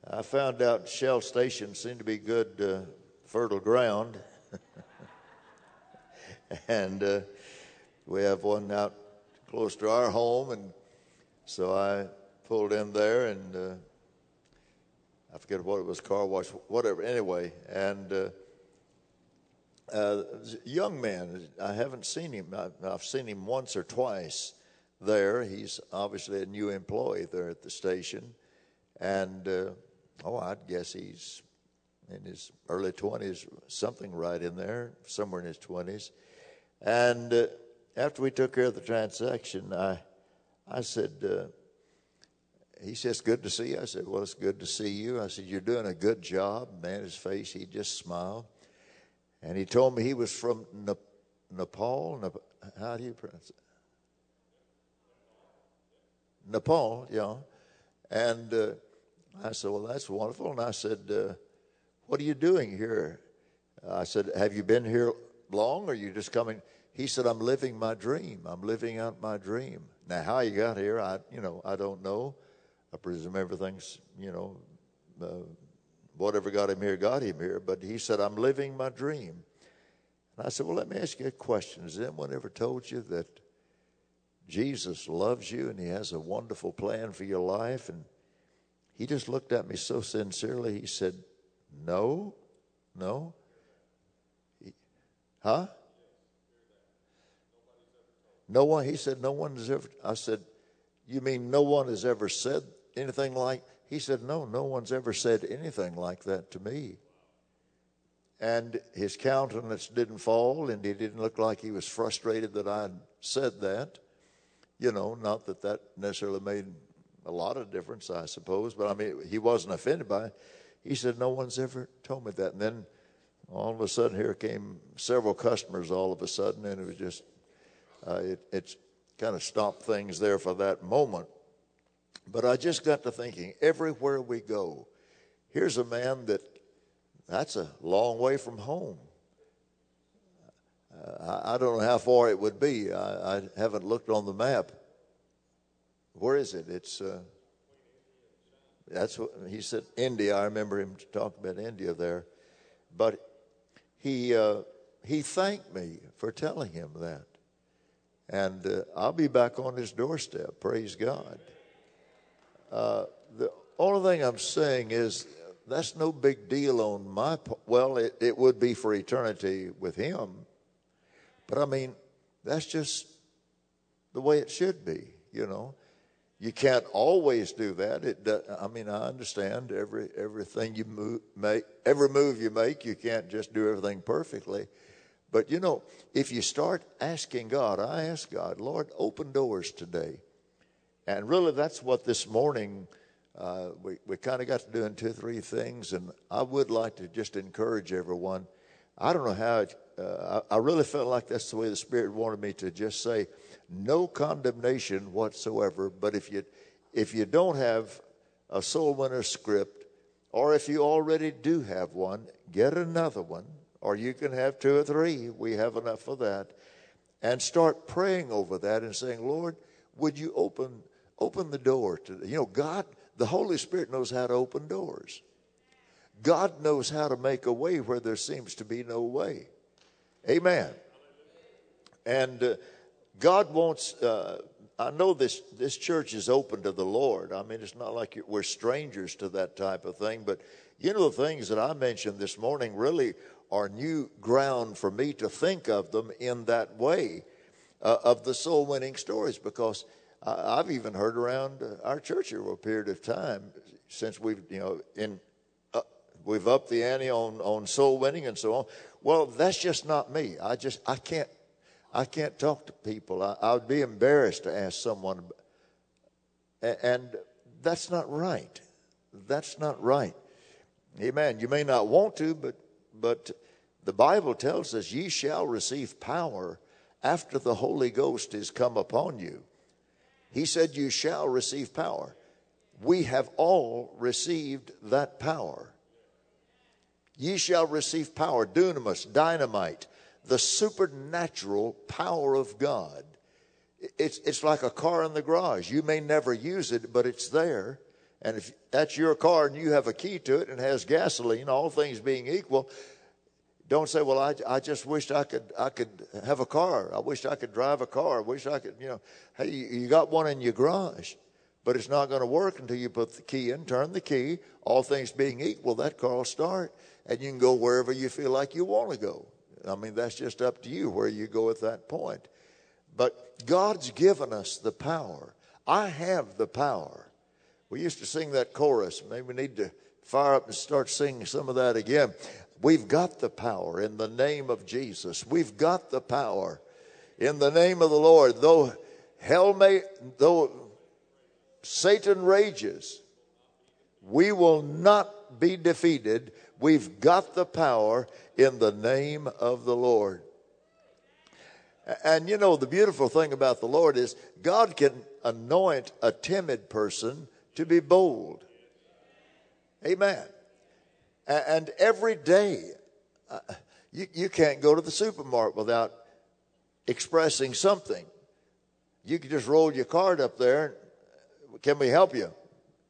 I found out Shell Station seemed to be good, fertile ground. And we have one out close to our home, and so I pulled in there, and I forget what it was, car wash, whatever. Anyway, and young man, I haven't seen him. I've seen him once or twice there. He's obviously a new employee there at the station, and I'd guess he's in his early 20s, something right in there, somewhere in his 20s. And after we took care of the transaction, I said, he says, "Good to see you." I said, "Well, it's good to see you." I said, "You're doing a good job." Man, his face, he just smiled. And he told me he was from Nepal. How do you pronounce it? Nepal, yeah. And I said, "Well, that's wonderful." And I said, "What are you doing here?" I said, "Have you been here long, or are you just coming?" He said, "I'm living my dream. I'm living out my dream." Now, how he got here, I don't know. I presume everything's, whatever got him here. But he said, "I'm living my dream." And I said, "Well, let me ask you a question. Has anyone ever told you that Jesus loves you and he has a wonderful plan for your life?" And he just looked at me so sincerely. He said, No. Huh? No one. He said, "No one has ever." I said, "You mean no one has ever said anything like?" He said, No one's ever said anything like that to me." And his countenance didn't fall, and he didn't look like he was frustrated that I said that. Not that necessarily made a lot of difference, I suppose, but I mean, he wasn't offended by it. He said, "No one's ever told me that." And then all of a sudden, here came several customers all of a sudden, and it was just, it's kind of stopped things there for that moment. But I just got to thinking, everywhere we go, here's a man that's a long way from home. I don't know how far it would be. I haven't looked on the map. Where is it? It's that's what he said. India. I remember him talking about India there. But he thanked me for telling him that, and I'll be back on his doorstep. Praise God. The only thing I'm saying is that's no big deal on my part. Well, it would be for eternity with him. But I mean, that's just the way it should be, You can't always do that. I understand everything you make, every move you make, you can't just do everything perfectly. But, if you start asking God, I ask God, "Lord, open doors today." And really, that's what this morning we kind of got to doing 2 or 3 things. And I would like to just encourage everyone. I don't know how I really felt like that's the way the Spirit wanted me to just say, no condemnation whatsoever. But if you don't have a soul winner script, or if you already do have one, get another one, or you can have 2 or 3. We have enough of that. And start praying over that and saying, "Lord, would you open the door to," God, the Holy Spirit knows how to open doors. God knows how to make a way where there seems to be no way. Amen. And God wants, I know this church is open to the Lord. I mean, it's not like we're strangers to that type of thing. But, the things that I mentioned this morning really are new ground for me to think of them in that way, of the soul winning stories, because I've even heard around our church over a period of time since we've, we've upped the ante on soul winning and so on. Well, that's just not me. I can't talk to people. I would be embarrassed to ask someone, and that's not right. That's not right. Amen. You may not want to, but the Bible tells us, "Ye shall receive power after the Holy Ghost is come upon you." He said, "You shall receive power." We have all received that power. Ye shall receive power, dunamis, dynamite, the supernatural power of God. It's like a car in the garage. You may never use it, but it's there. And if that's your car and you have a key to it and it has gasoline, all things being equal, don't say, well, I just wished I could have a car. I wish I could drive a car. I wish I could, hey, you got one in your garage, but it's not going to work until you put the key in, turn the key. All things being equal, that car will start, and you can go wherever you feel like you want to go. I mean, that's just up to you where you go at that point. But God's given us the power. I have the power. We used to sing that chorus. Maybe we need to fire up and start singing some of that again. We've got the power in the name of Jesus. We've got the power in the name of the Lord. Though Satan rages, we will not be defeated. We've got the power in the name of the Lord. And the beautiful thing about the Lord is God can anoint a timid person to be bold. Amen. And every day, you can't go to the supermarket without expressing something. You can just roll your card up there. Can we help you?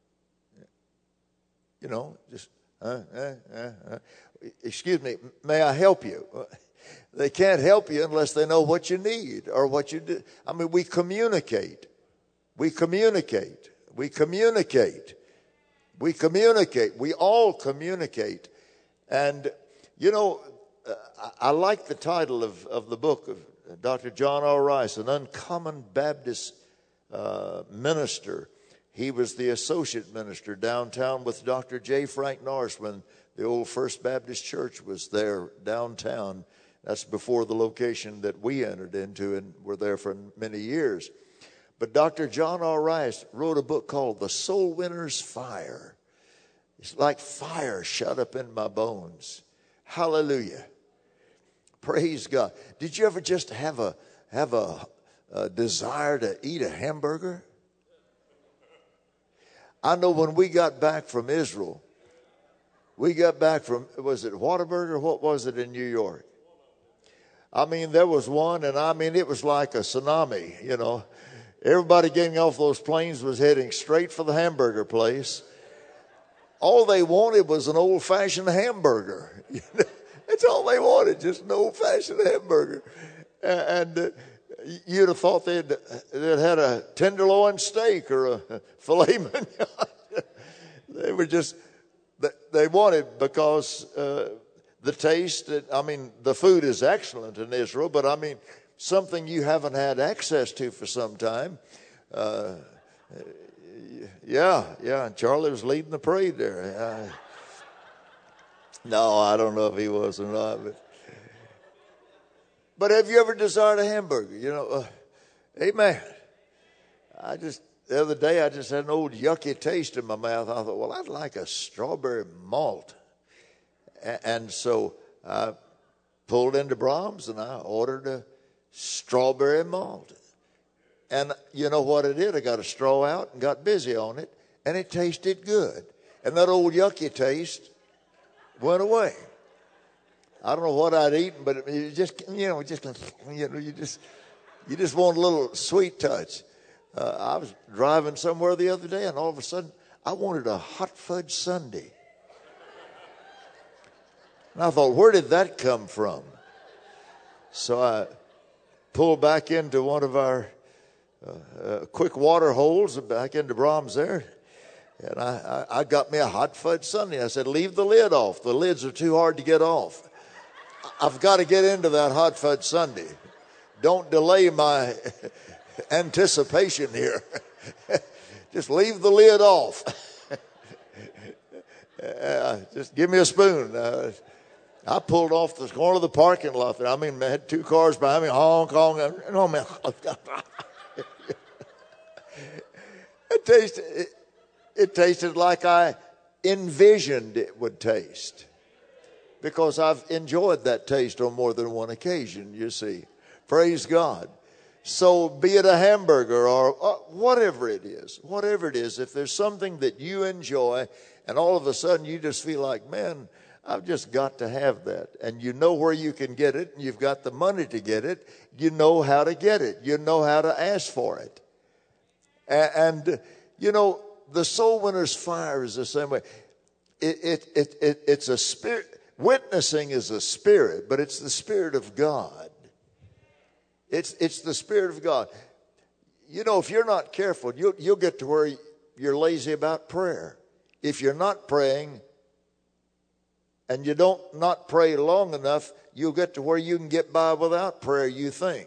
Excuse me, may I help you? They can't help you unless they know what you need or what you do. I mean, we communicate. We communicate. We communicate. We communicate. We all communicate. And, I like the title of the book of Dr. John R. Rice, An Uncommon Baptist Minister. He was the associate minister downtown with Dr. J. Frank Norris when the old First Baptist Church was there downtown. That's before the location that we entered into and were there for many years. But Dr. John R. Rice wrote a book called The Soul Winner's Fire. It's like fire shut up in my bones. Hallelujah. Praise God. Did you ever just have a desire to eat a hamburger? I know when we got back from Israel, was it Whataburger? What was it in New York? I mean, there was one, and it was like a tsunami, Everybody getting off those planes was heading straight for the hamburger place. All they wanted was an old-fashioned hamburger. That's all they wanted, just an old-fashioned hamburger. And you'd have thought they'd had a tenderloin steak or a filet mignon. They wanted because the taste, the food is excellent in Israel, but something you haven't had access to for some time. And Charlie was leading the parade there. No, I don't know if he was or not. But have you ever desired a hamburger? Amen. The other day, I just had an old yucky taste in my mouth. I thought, well, I'd like a strawberry malt. And so I pulled into Brahms and I ordered a strawberry malt. And you know what I did? I got a straw out and got busy on it, and it tasted good. And that old yucky taste went away. I don't know what I'd eaten, but it just you just want a little sweet touch. I was driving somewhere the other day, and all of a sudden, I wanted a hot fudge sundae. And I thought, where did that come from? So I pulled back into one of our quick water holes back into Brahms there. And I got me a hot fudge sundae. I said, leave the lid off. The lids are too hard to get off. I've got to get into that hot fudge sundae. Don't delay my anticipation here. Just leave the lid off. Just give me a spoon. I pulled off the corner of the parking lot there. I had two cars behind me, honk, honk. It tasted like I envisioned it would taste, because I've enjoyed that taste on more than one occasion, you see. Praise God. So be it a hamburger or whatever it is, if there's something that you enjoy and all of a sudden you just feel like, man, I've just got to have that. And you know where you can get it, and you've got the money to get it. You know how to get it. You know how to ask for it. And the soul winner's fire is the same way. It's a spirit. Witnessing is a spirit, but it's the Spirit of God. It's the Spirit of God. You know, if you're not careful, you'll get to where you're lazy about prayer. If you're not praying and you don't not pray long enough, you'll get to where you can get by without prayer, you think.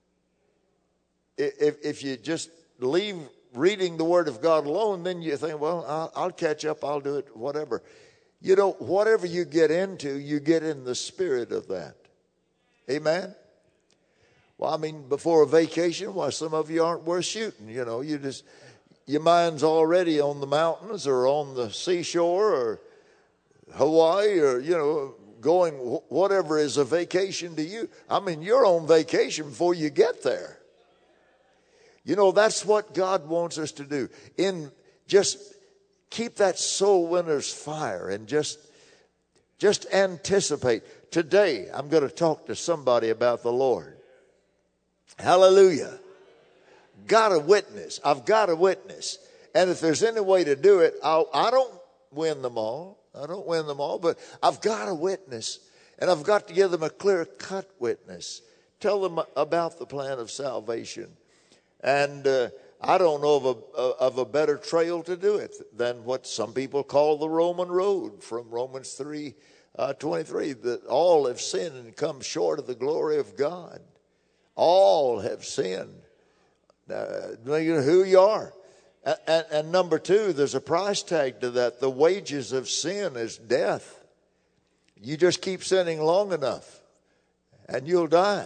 If you just leave reading the Word of God alone, then you think, well, I'll catch up, I'll do it, whatever. You know, whatever you get into, you get in the spirit of that. Amen? Well, I mean, before a vacation, why, some of you aren't worth shooting. You know, your mind's already on the mountains or on the seashore or Hawaii or, you know, going whatever is a vacation to you. I mean, you're on vacation before you get there. You know, that's what God wants us to do. Just keep that soul winner's fire and just anticipate. Today, I'm going to talk to somebody about the Lord. Hallelujah. Got a witness. I've got a witness. And if there's any way to do it, I don't win them all. But I've got a witness. And I've got to give them a clear-cut witness. Tell them about the plan of salvation. And I don't know of a better trail to do it than what some people call the Roman road from Romans 3:23. That all have sinned and come short of the glory of God. All have sinned. You know who you are. And number two, there's a price tag to that. The wages of sin is death. You just keep sinning long enough and you'll die.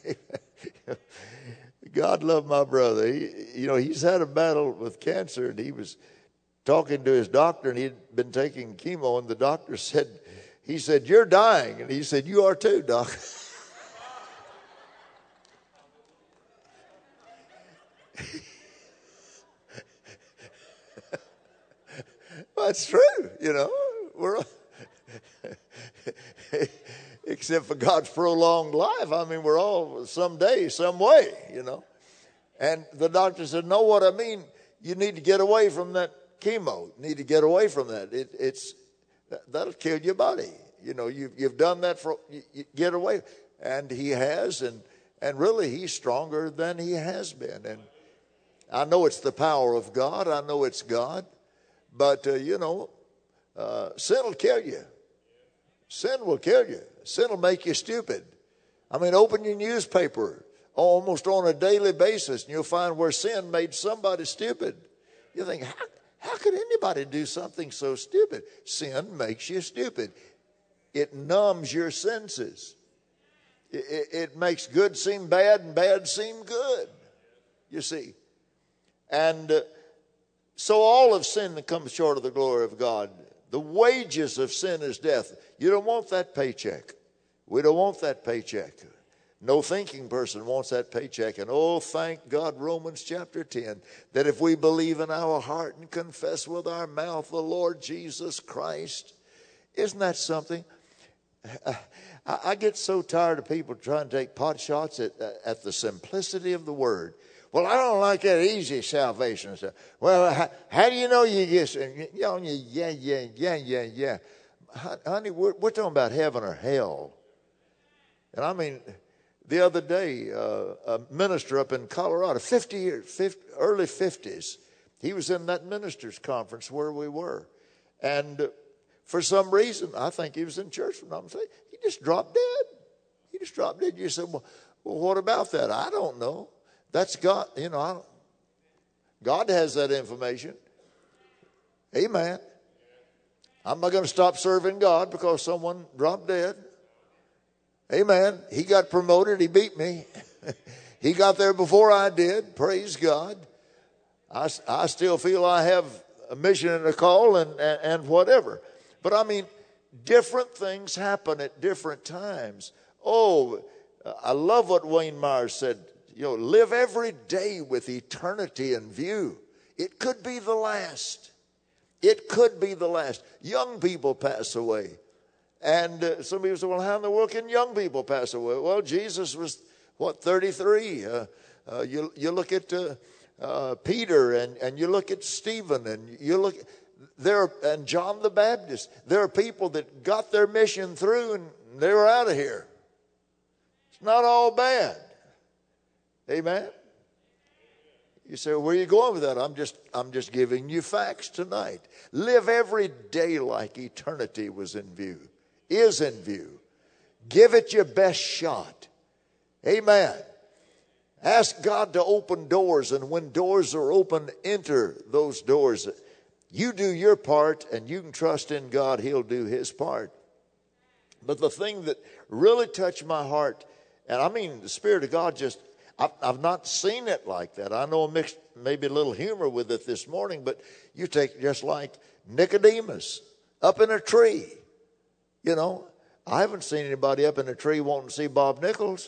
God loved my brother. He's had a battle with cancer, and he was talking to his doctor, and he'd been taking chemo, and the doctor said, "You're dying." And he said, "You are too, doc." Well, that's true, you know. We're except for God's prolonged life. I mean, we're all someday, some way, you know. And the doctor said, "No, what I mean, you need to get away from that chemo. You need to get away from that. That'll kill your body. You know, you've done that you get away." And he has, and really he's stronger than he has been. And I know it's the power of God. I know it's God. But, sin will kill you. Sin will kill you. Sin will make you stupid. I mean, open your newspaper almost on a daily basis, and you'll find where sin made somebody stupid. You think, how could anybody do something so stupid? Sin makes you stupid. It numbs your senses. It makes good seem bad and bad seem good, you see. And so all of sin that comes short of the glory of God. The wages of sin is death. You don't want that paycheck. We don't want that paycheck. No thinking person wants that paycheck. And oh, thank God, Romans chapter 10, that if we believe in our heart and confess with our mouth the Lord Jesus Christ, isn't that something? I get so tired of people trying to take pot shots at the simplicity of the word. Well, I don't like that easy salvation stuff. Well, how do you know you get? Yeah. Honey, we're talking about heaven or hell. And I mean, the other day, a minister up in Colorado, early 50s, he was in that ministers' conference where we were. And for some reason, I think he was in church when I'm saying, he just dropped dead. You said, well, what about that? I don't know. That's God, God has that information. Amen. I'm not going to stop serving God because someone dropped dead. Amen. He got promoted. He beat me. He got there before I did. Praise God. I still feel I have a mission and a call and whatever. But I mean, different things happen at different times. Oh, I love what Wayne Myers said. Live every day with eternity in view. It could be the last. It could be the last. Young people pass away. And some people say, well, how in the world can young people pass away? Well, Jesus was, 33? You look at Peter, and you look at Stephen, and you look and John the Baptist. There are people that got their mission through and they were out of here. It's not all bad. Amen. You say, where are you going with that? I'm just giving you facts tonight. Live every day like eternity was in view, is in view. Give it your best shot. Amen. Ask God to open doors, and when doors are open, enter those doors. You do your part, and you can trust in God. He'll do His part. But the thing that really touched my heart, and I mean the Spirit of God just, I've not seen it like that. I know I mixed maybe a little humor with it this morning, but you take just like Nicodemus up in a tree. You know, I haven't seen anybody up in a tree wanting to see Bob Nichols.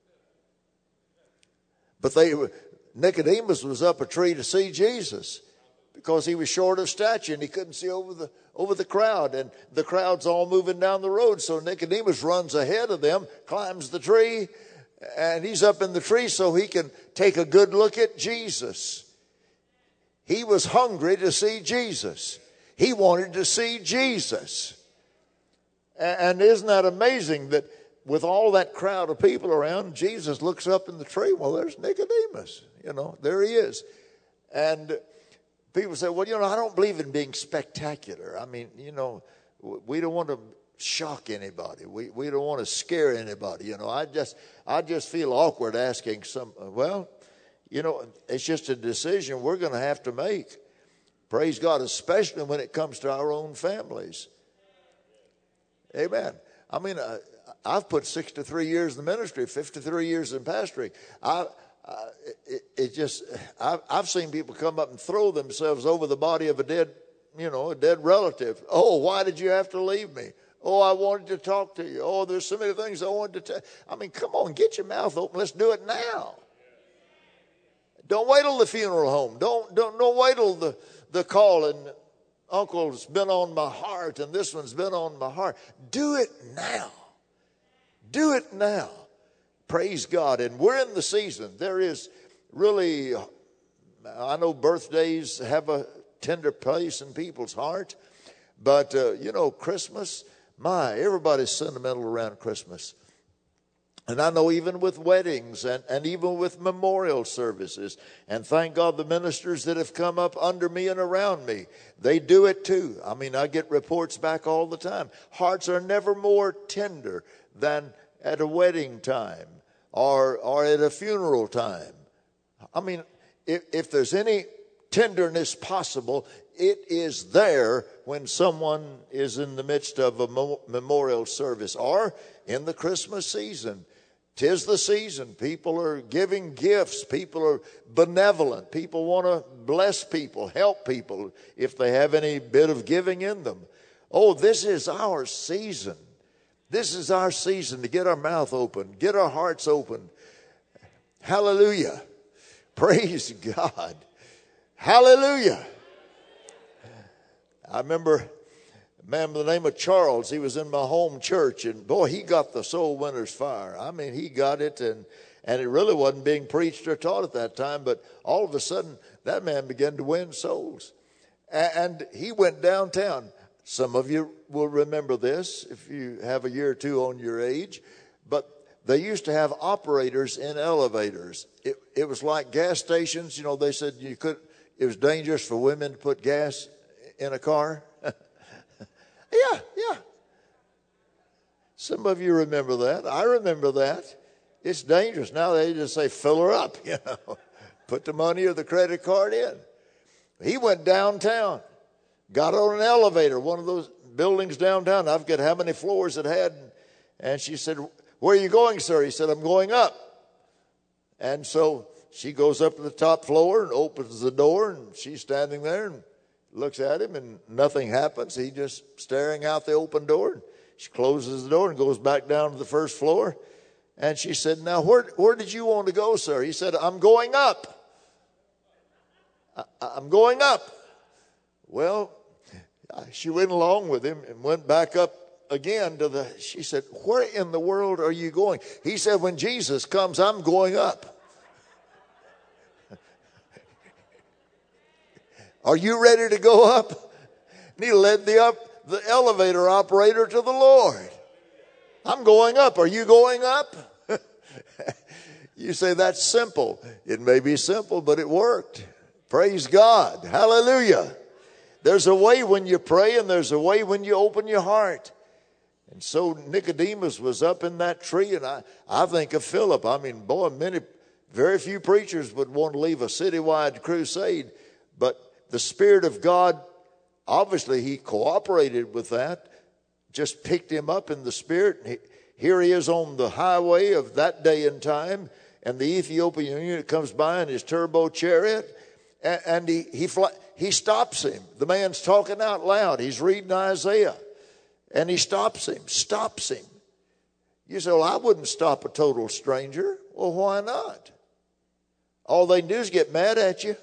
But Nicodemus was up a tree to see Jesus because he was short of stature and he couldn't see over the crowd, and the crowd's all moving down the road. So Nicodemus runs ahead of them, climbs the tree, and he's up in the tree so he can take a good look at Jesus. He was hungry to see Jesus. He wanted to see Jesus. And isn't that amazing that with all that crowd of people around, Jesus looks up in the tree. Well, there's Nicodemus. You know, there he is. And people say, well, you know, I don't believe in being spectacular. I mean, you know, we don't want to shock anybody. We don't want to scare anybody. You know, I just feel awkward asking well, you know, it's just a decision we're going to have to make. Praise God, especially when it comes to our own families. Amen. I mean, I've put 63 years in the ministry, 53 years in pastoring. I've seen people come up and throw themselves over the body of a dead relative. Oh, why did you have to leave me? Oh, I wanted to talk to you. Oh, there's so many things I wanted to tell. I mean, come on, get your mouth open. Let's do it now. Don't wait till the funeral home. Don't wait till the call and uncle's been on my heart and this one's been on my heart. Do it now. Do it now. Praise God. And we're in the season. There is really, I know birthdays have a tender place in people's heart. But, Christmas, everybody's sentimental around Christmas. And I know even with weddings and even with memorial services, and thank God the ministers that have come up under me and around me, they do it too. I mean, I get reports back all the time. Hearts are never more tender than at a wedding time or at a funeral time. I mean, if there's any tenderness possible, it is there when someone is in the midst of a memorial service or in the Christmas season. 'Tis the season. People are giving gifts. People are benevolent. People want to bless people, help people if they have any bit of giving in them. Oh, this is our season. This is our season to get our mouth open, get our hearts open. Hallelujah. Praise God. Hallelujah. I remember a man by the name of Charles. He was in my home church, and boy, he got the soul winner's fire. I mean, he got it, and it really wasn't being preached or taught at that time, but all of a sudden, that man began to win souls. And he went downtown. Some of you will remember this if you have a year or two on your age, but they used to have operators in elevators. It was like gas stations. You know, they said it was dangerous for women to put gas in a car. Yeah. Some of you remember that. I remember that. It's dangerous. Now they just say, fill her up, Put the money or the credit card in. He went downtown, got on an elevator, one of those buildings downtown. I forget how many floors it had. And she said, where are you going, sir? He said, I'm going up. And so she goes up to the top floor and opens the door, and she's standing there and looks at him, and nothing happens. He just staring out the open door. She closes the door and goes back down to the first floor. And she said, now, where did you want to go, sir? He said, I'm going up. I'm going up. Well, she went along with him and went back up again she said, where in the world are you going? He said, when Jesus comes, I'm going up. Are you ready to go up? And he led the elevator operator to the Lord. I'm going up. Are you going up? You say that's simple. It may be simple, but it worked. Praise God. Hallelujah. There's a way when you pray, and there's a way when you open your heart. And so Nicodemus was up in that tree, and I think of Philip. I mean, boy, very few preachers would want to leave a citywide crusade, but the Spirit of God, obviously he cooperated with that, just picked him up in the Spirit. Here he is on the highway of that day and time, and the Ethiopian eunuch comes by in his turbo chariot, and he stops him. The man's talking out loud. He's reading Isaiah, and he stops him. You say, well, I wouldn't stop a total stranger. Well, why not? All they can do is get mad at you.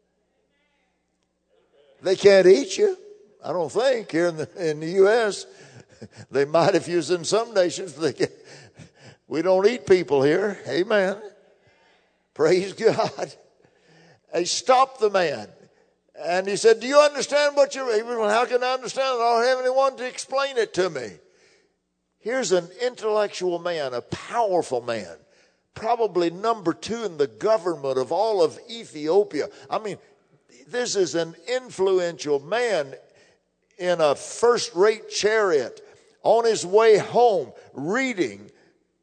They can't eat you, I don't think, here in the U.S. They might if you was in some nations, but we don't eat people here. Amen. Praise God. He stopped the man. And he said, do you understand what you're reading? Well, how can I understand it? I don't have anyone to explain it to me. Here's an intellectual man, a powerful man, probably number 2 in the government of all of Ethiopia. I mean, this is an influential man in a first-rate chariot on his way home reading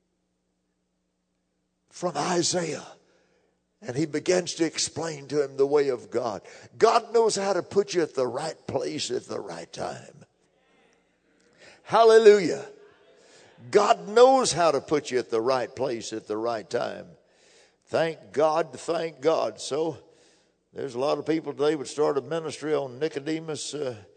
from Isaiah. And he begins to explain to him the way of God. God knows how to put you at the right place at the right time. Hallelujah. God knows how to put you at the right place at the right time. Thank God, thank God. So there's a lot of people today would start a ministry on Nicodemus,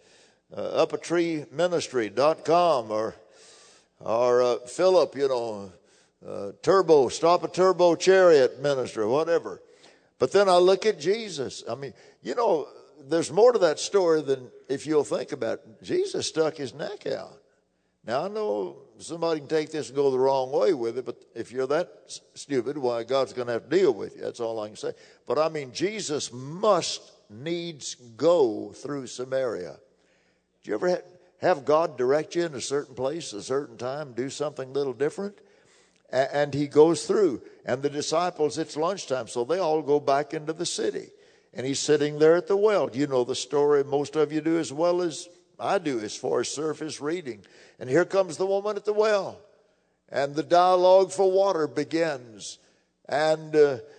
upatreeministry.com or Philip, stop a turbo chariot ministry, whatever. But then I look at Jesus. I mean, there's more to that story than if you'll think about it. Jesus stuck his neck out. Now, I know somebody can take this and go the wrong way with it, but if you're that stupid, why, God's going to have to deal with you. That's all I can say. But I mean, Jesus must needs go through Samaria. Do you ever have God direct you in a certain place, a certain time, do something a little different? And he goes through. And the disciples, it's lunchtime, so they all go back into the city. And he's sitting there at the well. You know the story. Most of you do as well as I do as far as surface reading. And here comes the woman at the well. And the dialogue for water begins. And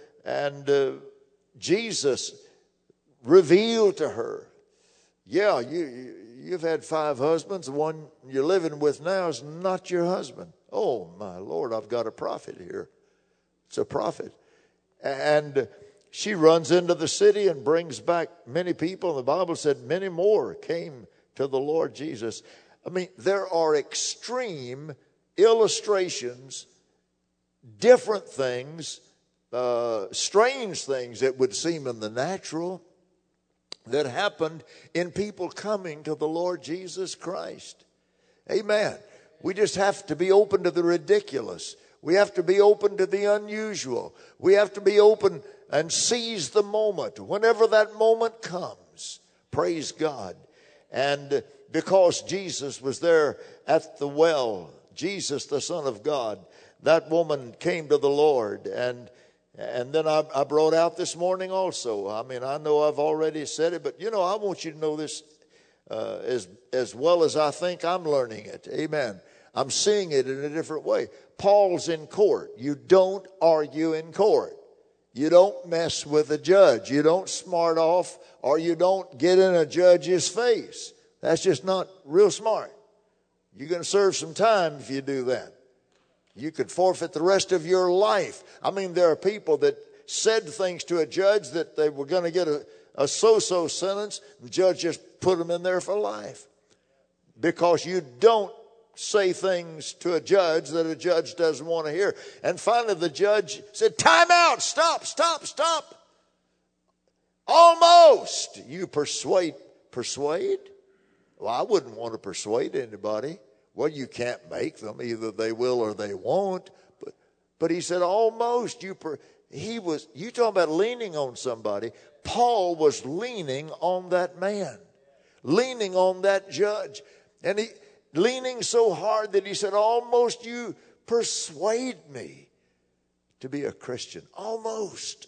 Jesus revealed to her, yeah, you've had 5 husbands. The one you're living with now is not your husband. Oh, my Lord, I've got a prophet here. It's a prophet. And she runs into the city and brings back many people. And the Bible said many more came to the Lord Jesus. I mean, there are extreme illustrations, different things, strange things that would seem in the natural that happened in people coming to the Lord Jesus Christ. Amen. We just have to be open to the ridiculous. We have to be open to the unusual. We have to be open and seize the moment whenever that moment comes. Praise God. And because Jesus was there at the well, Jesus, the Son of God, that woman came to the Lord. And then I brought out this morning also. I mean, I know I've already said it, but I want you to know this as well as I think I'm learning it. Amen. I'm seeing it in a different way. Paul's in court. You don't argue in court. You don't mess with a judge. You don't smart off, or you don't get in a judge's face. That's just not real smart. You're going to serve some time if you do that. You could forfeit the rest of your life. I mean, there are people that said things to a judge that they were going to get a so-so sentence. The judge just put them in there for life. Because you don't say things to a judge that a judge doesn't want to hear. And finally the judge said, time out, stop. Almost. You persuade? Well, I wouldn't want to persuade anybody. Well, you can't make them. Either they will or they won't. But he said, almost. You talking about leaning on somebody. Paul was leaning on that man, leaning on that judge. And he leaning so hard that he said, almost you persuade me to be a Christian. Almost.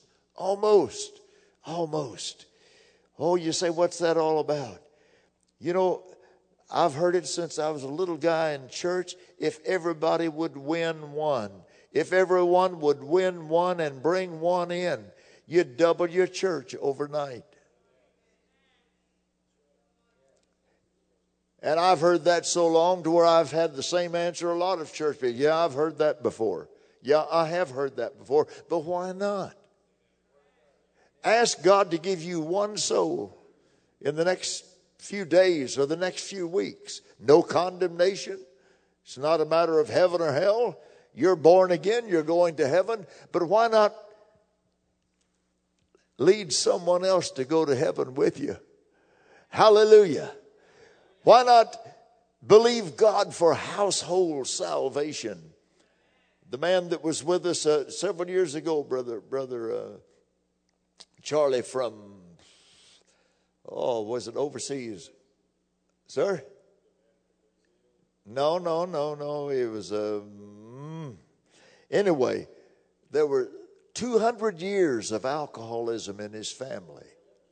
Oh, you say, what's that all about? You know, I've heard it since I was a little guy in church. If everybody would win one, if everyone would win one and bring one in, you'd double your church overnight. And I've heard that so long to where I've had the same answer a lot of church people. Yeah, I've heard that before. Yeah, I have heard that before. But why not? Ask God to give you one soul in the next few days or the next few weeks. No condemnation. It's not a matter of heaven or hell. You're born again. You're going to heaven. But why not lead someone else to go to heaven with you? Hallelujah. Why not believe God for household salvation? The man that was with us several years ago, brother Charlie from, was it overseas? Sir? No. It was, anyway, there were 200 years of alcoholism in his family.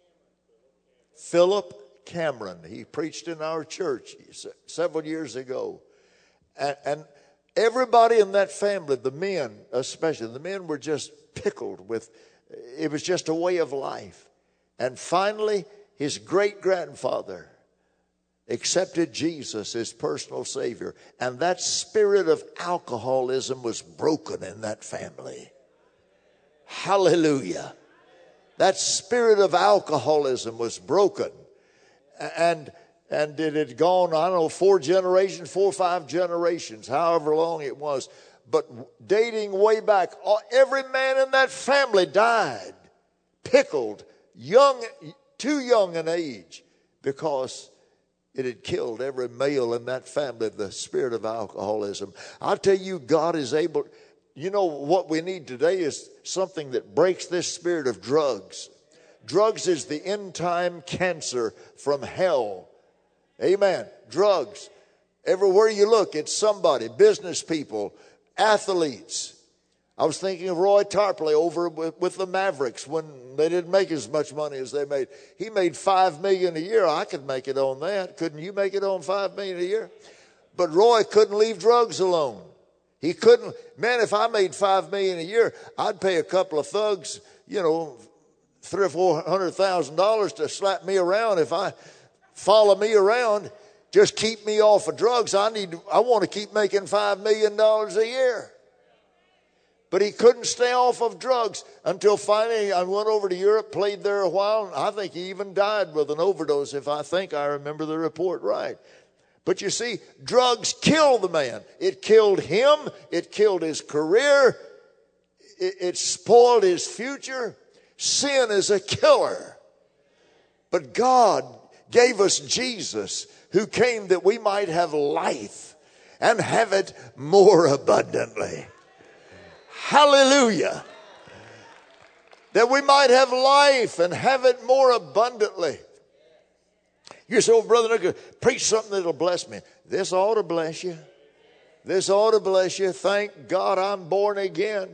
Philip Cameron, he preached in our church several years ago. And everybody in that family, the men especially, the men were just pickled with, it was just a way of life. And finally, his great-grandfather accepted Jesus as personal Savior. And that spirit of alcoholism was broken in that family. Hallelujah. That spirit of alcoholism was broken. And it had gone, 4 or 5 generations, however long it was. But dating way back, every man in that family died, pickled, young, too young in age, because it had killed every male in that family, the spirit of alcoholism. I tell you, God is able. You know what we need today is something that breaks this spirit of drugs. Drugs is the end time cancer from hell. Amen. Drugs. Everywhere you look, it's somebody, business people, athletes. I was thinking of Roy Tarpley over with the Mavericks when they didn't make as much money as they made. He made $5 million a year. I could make it on that. Couldn't you make it on $5 million a year? But Roy couldn't leave drugs alone. He couldn't. Man, if I made $5 million a year, I'd pay a couple of thugs, $300,000 or $400,000 to slap me around. If I follow me around, just keep me off of drugs. I want to keep making $5 million a year. But he couldn't stay off of drugs until finally I went over to Europe, played there a while, and I think he even died with an overdose, if I think I remember the report right. But you see, drugs kill the man. It killed him. It killed his career. It spoiled his future. Sin is a killer. But God gave us Jesus, who came that we might have life and have it more abundantly. Hallelujah. That we might have life and have it more abundantly. You say, brother, preach something that'll bless me. This ought to bless you. This ought to bless you. Thank God I'm born again.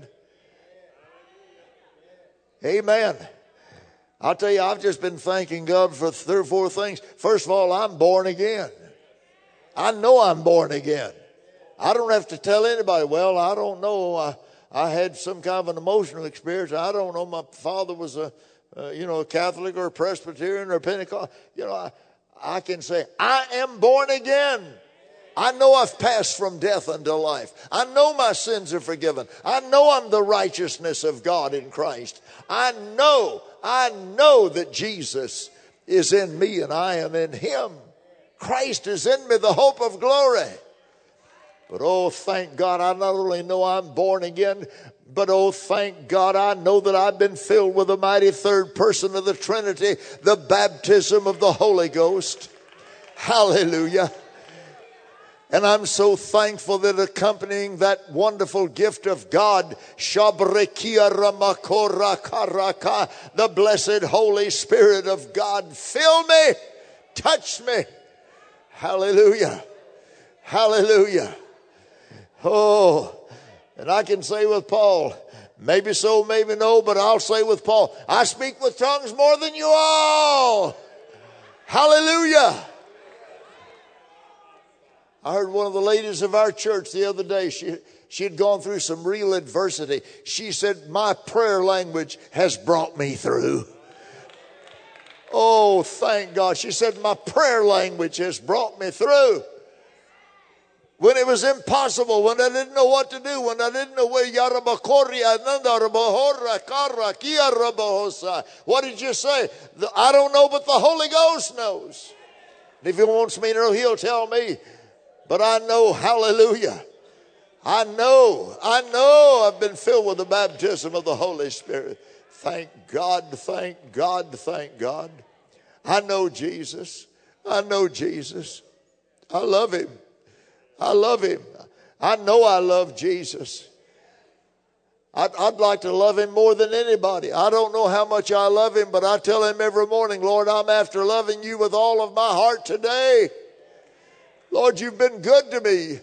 Amen. I'll tell you, I've just been thanking God for 3 or 4 things. First of all, I'm born again. I know I'm born again. I don't have to tell anybody, well, I don't know. I had some kind of an emotional experience. I don't know. My father was a Catholic or a Presbyterian or a Pentecostal. I can say, I am born again. I know I've passed from death unto life. I know my sins are forgiven. I know I'm the righteousness of God in Christ. I know that Jesus is in me and I am in him. Christ is in me, the hope of glory. But oh, thank God, I not only know I'm born again, but oh, thank God, I know that I've been filled with the mighty third person of the Trinity, the baptism of the Holy Ghost. Hallelujah. And I'm so thankful that accompanying that wonderful gift of God, Shabrekia Ramakora Karaka, the blessed Holy Spirit of God, fill me, touch me. Hallelujah. Hallelujah. Oh, and I can say with Paul, maybe so, maybe no, but I'll say with Paul, I speak with tongues more than you all. Hallelujah. I heard one of the ladies of our church the other day, she had gone through some real adversity. She said, my prayer language has brought me through. Oh, thank God. She said, my prayer language has brought me through. When it was impossible, when I didn't know what to do, when I didn't know where what did you say? I don't know, but the Holy Ghost knows. And if he wants me to know, he'll tell me. But I know, hallelujah. I know I've been filled with the baptism of the Holy Spirit. Thank God, thank God, thank God. I know Jesus. I know Jesus. I love him. I love him. I know I love Jesus. I'd like to love him more than anybody. I don't know how much I love him, but I tell him every morning, Lord, I'm after loving you with all of my heart today. Lord, you've been good to me.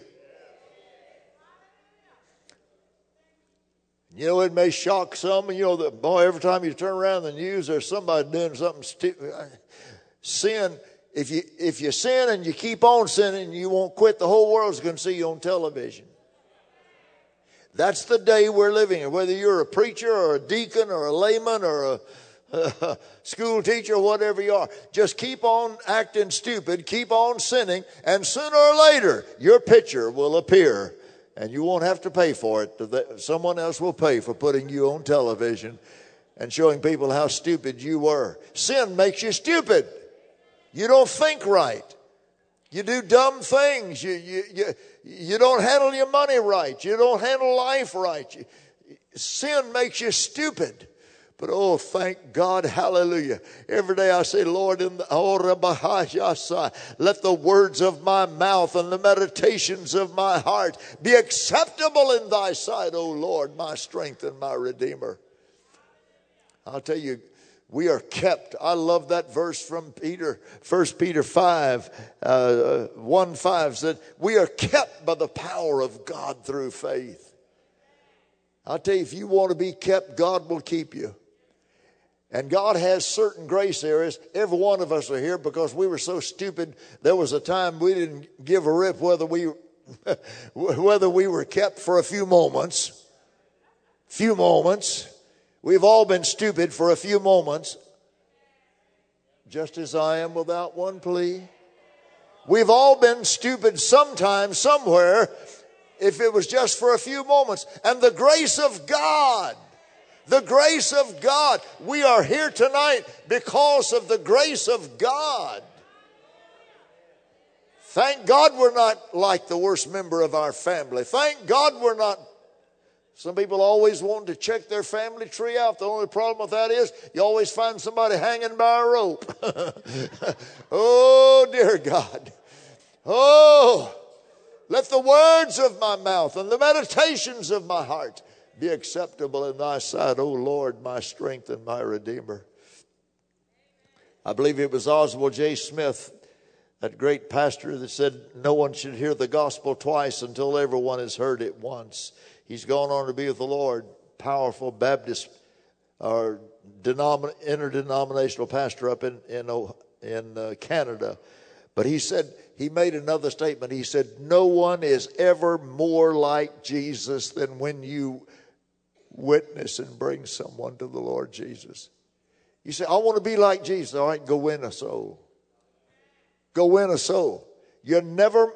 You know, it may shock some. You know, that boy, every time you turn around the news, there's somebody doing something stupid. Sin. If you sin and you keep on sinning, you won't quit. The whole world's going to see you on television. That's the day we're living in. Whether you're a preacher or a deacon or a layman or a school teacher or whatever you are, just keep on acting stupid, keep on sinning, and sooner or later your picture will appear, and you won't have to pay for it. Someone else will pay for putting you on television and showing people how stupid you were. Sin makes you stupid. You don't think right. You do dumb things. You don't handle your money right. You don't handle life right. Sin makes you stupid. But oh, thank God, hallelujah. Every day I say, Lord, let the words of my mouth and the meditations of my heart be acceptable in thy sight, O Lord, my strength and my Redeemer. I'll tell you, we are kept. I love that verse from Peter, 1 Peter 5, 1:5 said, we are kept by the power of God through faith. I'll tell you, if you want to be kept, God will keep you. And God has certain grace areas. Every one of us are here because we were so stupid. There was a time we didn't give a rip whether we were kept for a few moments. Few moments. We've all been stupid for a few moments, just as I am without one plea. We've all been stupid sometime, somewhere, if it was just for a few moments. And the grace of God, we are here tonight because of the grace of God. Thank God we're not like the worst member of our family. Thank God we're not. Some people always want to check their family tree out. The only problem with that is you always find somebody hanging by a rope. Oh, dear God. Oh, let the words of my mouth and the meditations of my heart be acceptable in thy sight, O Lord, my strength and my Redeemer. I believe it was Oswald J. Smith, that great pastor, that said no one should hear the gospel twice until everyone has heard it once. He's gone on to be with the Lord. Powerful Baptist or interdenominational pastor up in Canada. But he said, he made another statement. He said, no one is ever more like Jesus than when you witness and bring someone to the Lord Jesus. You say, I want to be like Jesus. All right, go win a soul. Go win a soul. You're never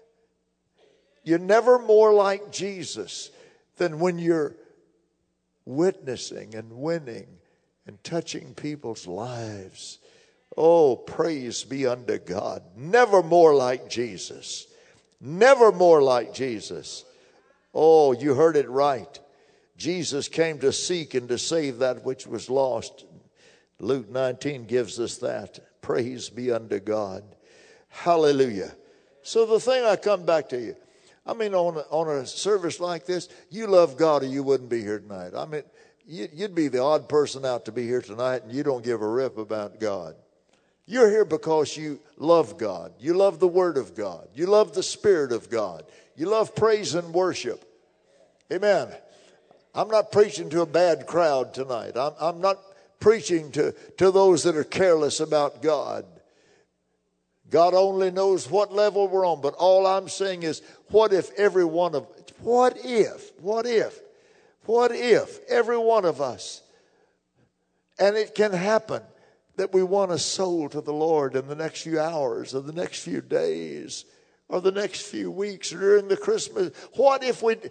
more like Jesus than when you're witnessing and winning and touching people's lives. Oh, praise be unto God. Never more like Jesus. Never more like Jesus. Oh, you heard it right. Jesus came to seek and to save that which was lost. Luke 19 gives us that. Praise be unto God. Hallelujah. So the thing I come back to you, I mean, on a service like this, you love God or you wouldn't be here tonight. I mean, you'd be the odd person out to be here tonight and you don't give a rip about God. You're here because you love God. You love the Word of God. You love the Spirit of God. You love praise and worship. Amen. I'm not preaching to a bad crowd tonight. I'm not preaching to those that are careless about God. God only knows what level we're on. But all I'm saying is, what if every one of every one of us, and it can happen, that we want a soul to the Lord in the next few hours or the next few days or the next few weeks or during the Christmas. What if we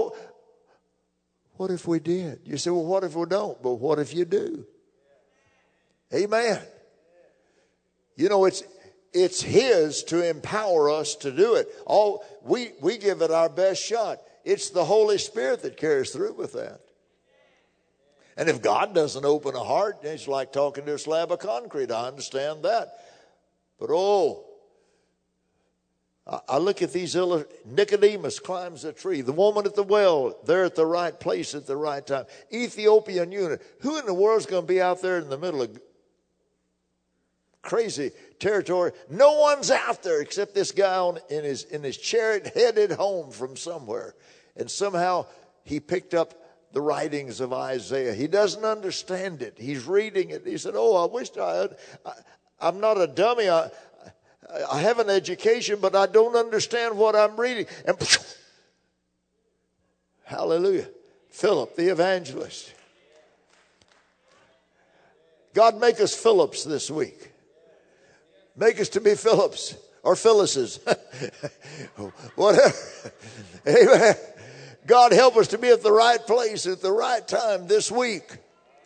did? You say, well, what if we don't? But what if you do? Amen. You know, it's His to empower us to do it. We give it our best shot. It's the Holy Spirit that carries through with that. And if God doesn't open a heart, it's like talking to a slab of concrete. I understand that. But I look at these Nicodemus climbs a tree. The woman at the well, they're at the right place at the right time. Ethiopian eunuch. Who in the world's going to be out there in the middle of crazy territory? No one's out there except this guy in his chariot headed home from somewhere. And somehow he picked up the writings of Isaiah. He doesn't understand it. He's reading it. He said, I wish I'm not a dummy. I have an education, but I don't understand what I'm reading. And hallelujah. Philip, the evangelist. God, make us Philips this week. Make us to be Philips or Phyllises. Whatever. Amen. God, help us to be at the right place at the right time this week.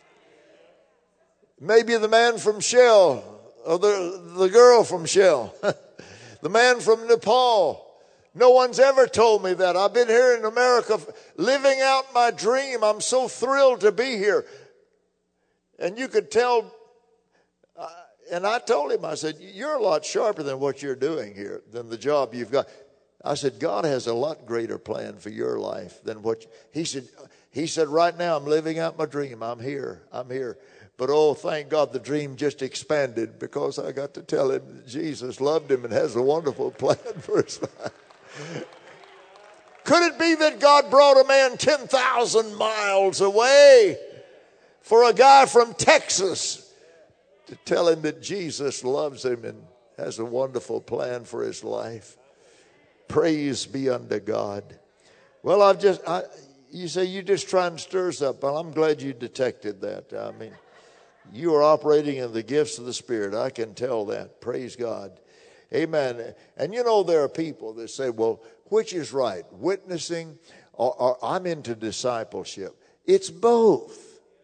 Maybe the man from Shell, or the girl from Shell, the man from Nepal. No one's ever told me that. I've been here in America living out my dream. I'm so thrilled to be here. And you could tell, and I told him, I said, you're a lot sharper than what you're doing here, than the job you've got. I said, God has a lot greater plan for your life than what he said, right now I'm living out my dream. I'm here. But thank God the dream just expanded because I got to tell him that Jesus loved him and has a wonderful plan for his life. Could it be that God brought a man 10,000 miles away for a guy from Texas to tell him that Jesus loves him and has a wonderful plan for his life? Praise be unto God. Well, you say you just try and stir us up. Well, I'm glad you detected that. I mean, you are operating in the gifts of the Spirit. I can tell that. Praise God. Amen. And you know, there are people that say, well, which is right? Witnessing or I'm into discipleship. It's both.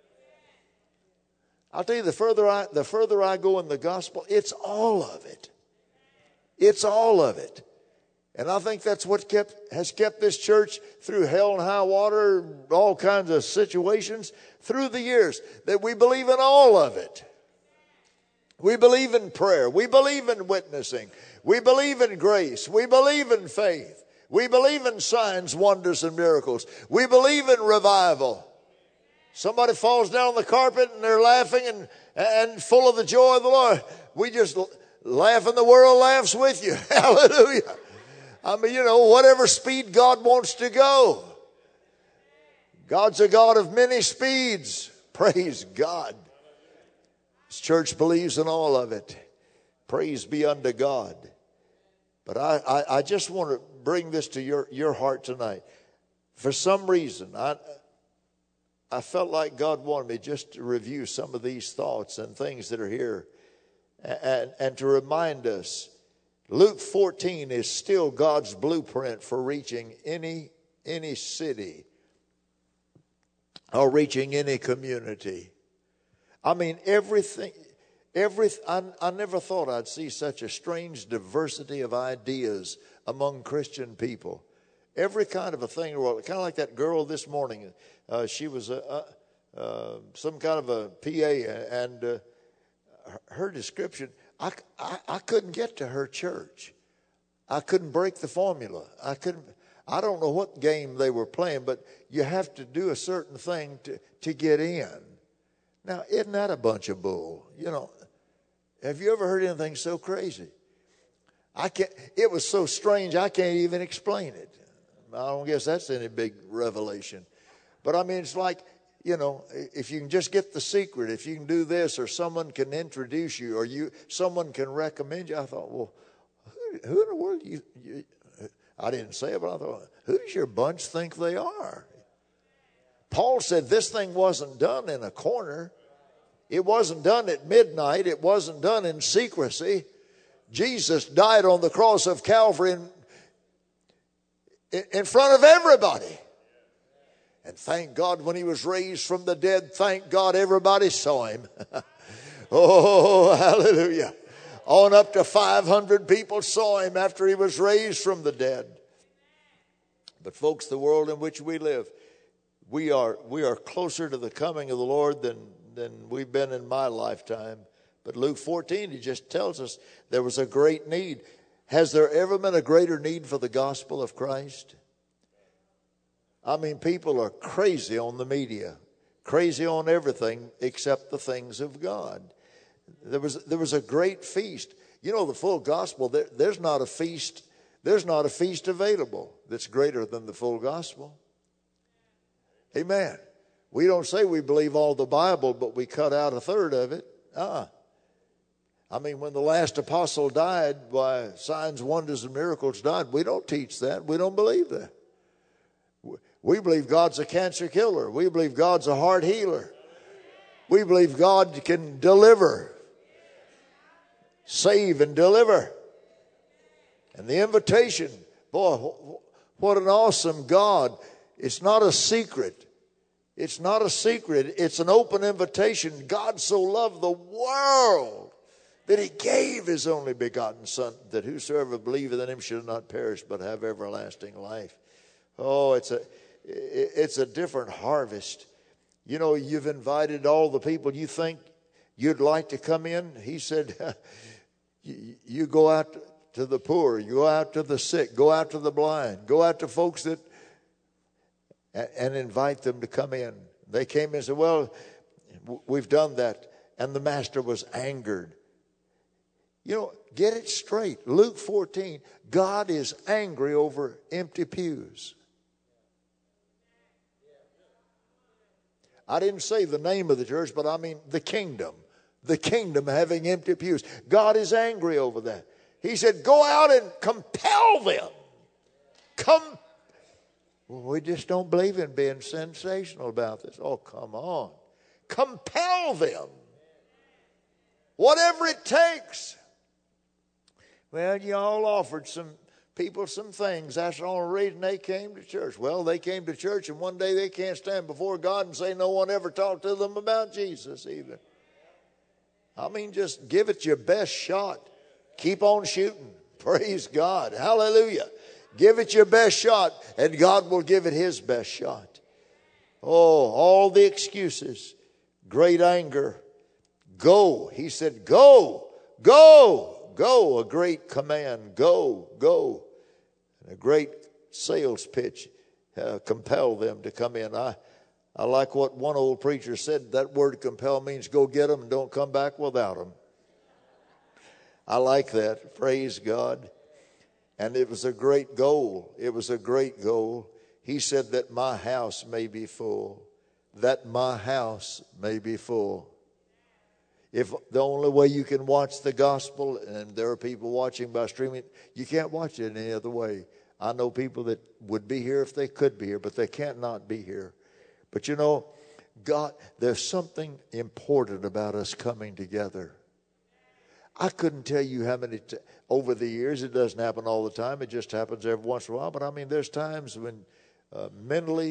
I'll tell you, the further I go in the gospel, it's all of it. It's all of it. And I think that's what has kept this church through hell and high water, all kinds of situations through the years, that we believe in all of it. We believe in prayer. We believe in witnessing. We believe in grace. We believe in faith. We believe in signs, wonders, and miracles. We believe in revival. Somebody falls down on the carpet and they're laughing and full of the joy of the Lord. We just laugh and the world laughs with you. Hallelujah. I mean, whatever speed God wants to go. God's a God of many speeds. Praise God. This church believes in all of it. Praise be unto God. But I just want to bring this to your heart tonight. For some reason, I felt like God wanted me just to review some of these thoughts and things that are here and to remind us. Luke 14 is still God's blueprint for reaching any city or reaching any community. I mean, everything. I never thought I'd see such a strange diversity of ideas among Christian people. Every kind of a thing in the world. Kind of like that girl this morning. She was some kind of a PA, and her description. I couldn't get to her church. I couldn't break the formula. I don't know what game they were playing, but you have to do a certain thing to get in. Now, isn't that a bunch of bull? You know, have you ever heard anything so crazy? It was so strange, I can't even explain it. I don't guess that's any big revelation. But I mean, it's like, you know, if you can just get the secret, if you can do this, or someone can introduce you, or someone can recommend you. I thought, well, who in the world I didn't say it, but I thought, who does your bunch think they are? Paul said this thing wasn't done in a corner. It wasn't done at midnight. It wasn't done in secrecy. Jesus died on the cross of Calvary in front of everybody. And thank God when he was raised from the dead, thank God everybody saw him. Oh, hallelujah. On up to 500 people saw him after he was raised from the dead. But folks, the world in which we live, we are closer to the coming of the Lord than we've been in my lifetime. But Luke 14, he just tells us there was a great need. Has there ever been a greater need for the gospel of Christ? I mean, people are crazy on the media, crazy on everything except the things of God. There was a great feast. You know, the full gospel, there's not a feast available that's greater than the full gospel. Amen. We don't say we believe all the Bible, but we cut out a third of it. I mean, when the last apostle died, why, signs, wonders, and miracles died. We don't teach that. We don't believe that. We believe God's a cancer killer. We believe God's a heart healer. We believe God can deliver, save and deliver. And the invitation, boy, what an awesome God. It's not a secret. It's not a secret. It's an open invitation. God so loved the world that he gave his only begotten Son, that whosoever believeth in him should not perish but have everlasting life. Oh, it's a different harvest. You know, you've invited all the people you think you'd like to come in. He said, you go out to the poor, you go out to the sick, go out to the blind, go out to folks and invite them to come in. They came in and said, well, we've done that. And the master was angered. You know, get it straight. Luke 14, God is angry over empty pews. I didn't say the name of the church, but I mean the kingdom. The kingdom having empty pews. God is angry over that. He said, go out and compel them. We just don't believe in being sensational about this. Oh, come on. Compel them. Whatever it takes. Well, you all offered some people some things. That's the only reason they came to church. Well, they came to church, and one day they can't stand before God and say no one ever talked to them about Jesus either. I mean, just give it your best shot. Keep on shooting. Praise God. Hallelujah. Give it your best shot, and God will give it his best shot. Oh, all the excuses. Great anger. Go. He said, go, go, go. A great command. Go, go. And a great sales pitch. Compel them to come in. I like what one old preacher said. That word compel means go get them and don't come back without them. I like that. Praise God. And it was a great goal. It was a great goal. He said that my house may be full. That my house may be full. If the only way you can watch the gospel, and there are people watching by streaming, you can't watch it any other way. I know people that would be here if they could be here, but they can't not be here. But you know, God, there's something important about us coming together. I couldn't tell you how many over the years. It doesn't happen all the time. It just happens every once in a while. But I mean, there's times when mentally,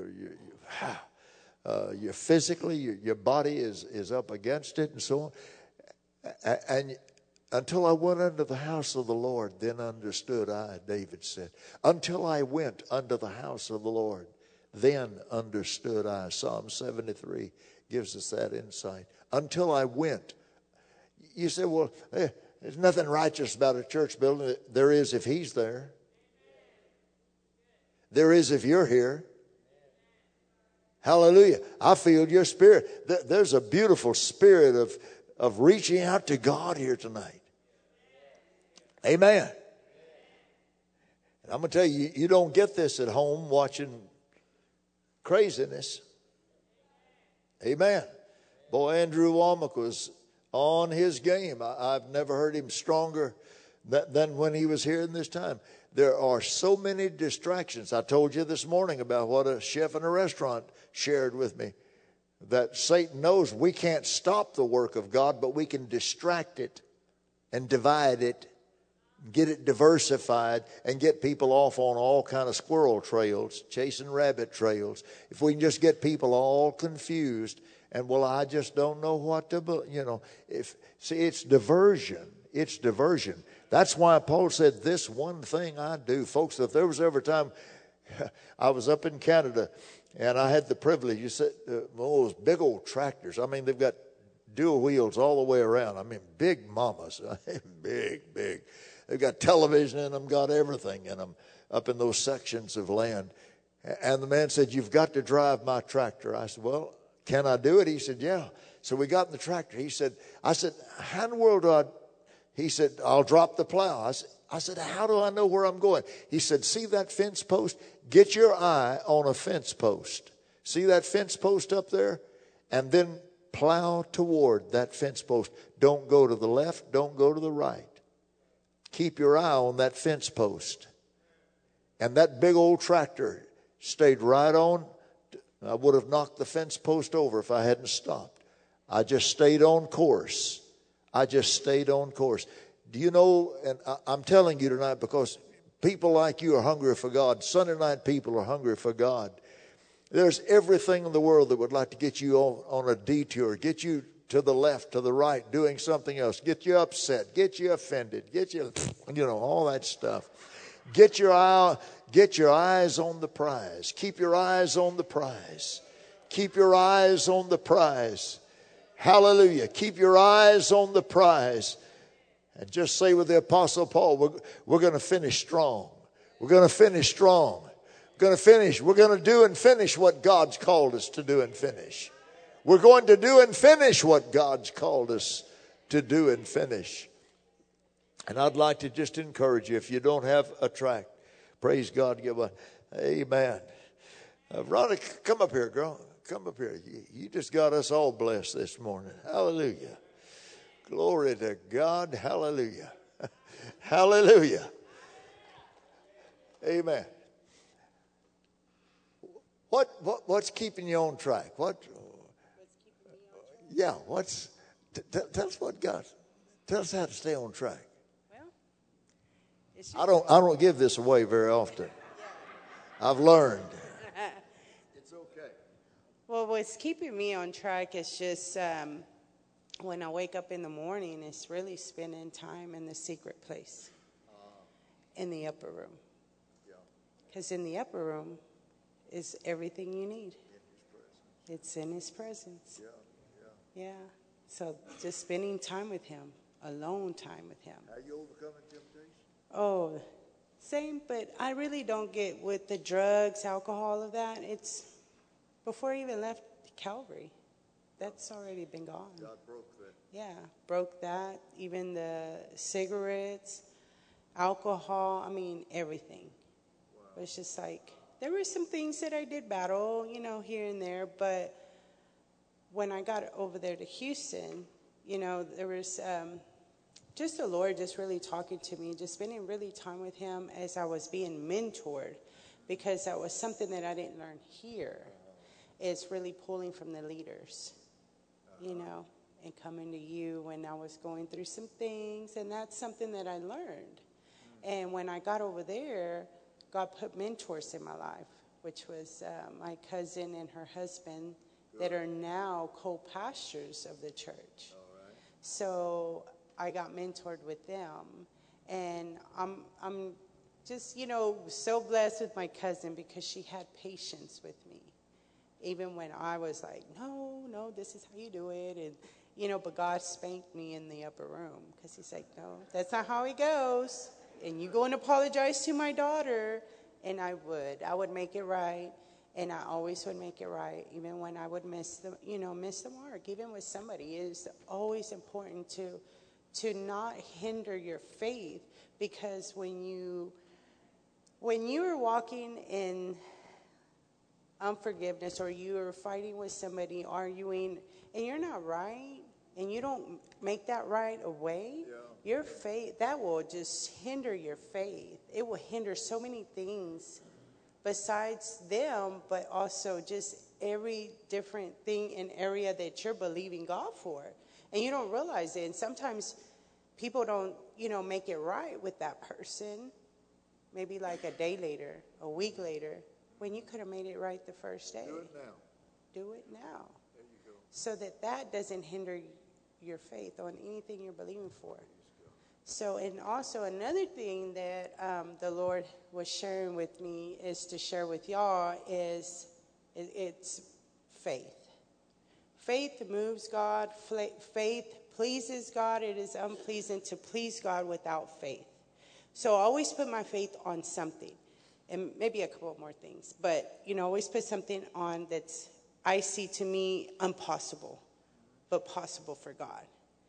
you're physically, your body is up against it and so on. And until I went unto the house of the Lord, then understood I, David said. Until I went unto the house of the Lord, then understood I. Psalm 73 gives us that insight. Until I went. You say, well, There's nothing righteous about a church building. There is if he's there. There is if you're here. Hallelujah. I feel your spirit. There's a beautiful spirit of reaching out to God here tonight. Amen. And I'm going to tell you, you don't get this at home watching craziness. Amen. Boy, Andrew Womack was on his game. I've never heard him stronger than when he was here in this time. There are so many distractions. I told you this morning about what a chef in a restaurant shared with me, that Satan knows we can't stop the work of God, but we can distract it and divide it, get it diversified, and get people off on all kind of squirrel trails, chasing rabbit trails. If we can just get people all confused and, well, I just don't know what to, see, it's diversion. It's diversion. That's why Paul said, this one thing I do. Folks, if there was ever a time, I was up in Canada, and I had the privilege, you said, those big old tractors. I mean, they've got dual wheels all the way around. I mean, big mamas. Big. They've got television in them, got everything in them up in those sections of land. And the man said, you've got to drive my tractor. I said, well, can I do it? He said, yeah. So we got in the tractor. I said, how in the world do I... He said, I'll drop the plow. I said, how do I know where I'm going? He said, see that fence post? Get your eye on a fence post. See that fence post up there? And then plow toward that fence post. Don't go to the left. Don't go to the right. Keep your eye on that fence post. And that big old tractor stayed right on. I would have knocked the fence post over if I hadn't stopped. I just stayed on course. Do you know, and I'm telling you tonight because people like you are hungry for God. Sunday night people are hungry for God. There's everything in the world that would like to get you on a detour, get you to the left, to the right, doing something else, get you upset, get you offended, get you, all that stuff. Get your eyes on the prize. Keep your eyes on the prize. Keep your eyes on the prize. Hallelujah. Keep your eyes on the prize. And just say with the Apostle Paul, we're going to finish strong. We're going to finish strong. We're going to do and finish what God's called us to do and finish. We're going to do and finish what God's called us to do and finish. And I'd like to just encourage you, if you don't have a tract, praise God, give one. Amen. Veronica, come up here, girl. Come up here. You just got us all blessed this morning. Hallelujah. Glory to God. Hallelujah. Hallelujah. Amen. What's keeping you on track? Yeah. Tell us what God. Tell us how to stay on track. Well, I don't give this away very often. I've learned. It's okay. Well, what's keeping me on track is just when I wake up in the morning, it's really spending time in the secret place, in the upper room. Because in the upper room is everything you need. It's in His presence. Yeah. So just spending time with Him, alone time with Him. How you overcoming temptation? Oh, same, but I really don't get with the drugs, alcohol, of that. It's before I even left Calvary. That's already been gone. God broke that. Yeah, broke that. Even the cigarettes, alcohol, everything. Wow. It's just like, there were some things that I did battle, here and there, but when I got over there to Houston, there was just the Lord just really talking to me, just spending really time with Him as I was being mentored, because that was something that I didn't learn here. It's really pulling from the leaders, and coming to you when I was going through some things, and that's something that I learned. And when I got over there, God put mentors in my life, which was my cousin and her husband that are now co-pastors of the church. All right. So I got mentored with them, and I'm just, so blessed with my cousin because she had patience with me. Even when I was like, no, this is how you do it. but God spanked me in the upper room because he's like, no, that's not how it goes. And you go and apologize to my daughter. And I would make it right. And I always would make it right, even when I would miss the mark, even with somebody. It is always important to not hinder your faith, because when you are walking in unforgiveness, or you are fighting with somebody, arguing, and you're not right, and you don't make that right away, your faith, that will just hinder your faith. It will hinder so many things besides them, but also just every different thing and area that you're believing God for. And you don't realize it. And sometimes people don't, make it right with that person, maybe like a day later, a week later, when you could have made it right the first day. Do it now. Do it now. There you go. So that doesn't hinder your faith on anything you're believing for. So, and also another thing that the Lord was sharing with me is to share with y'all is it's faith. Faith moves God. Faith pleases God. It is unpleasant to please God without faith. So I always put my faith on something, and maybe a couple more things. But, always put something on that's, I see to me, impossible, but possible for God.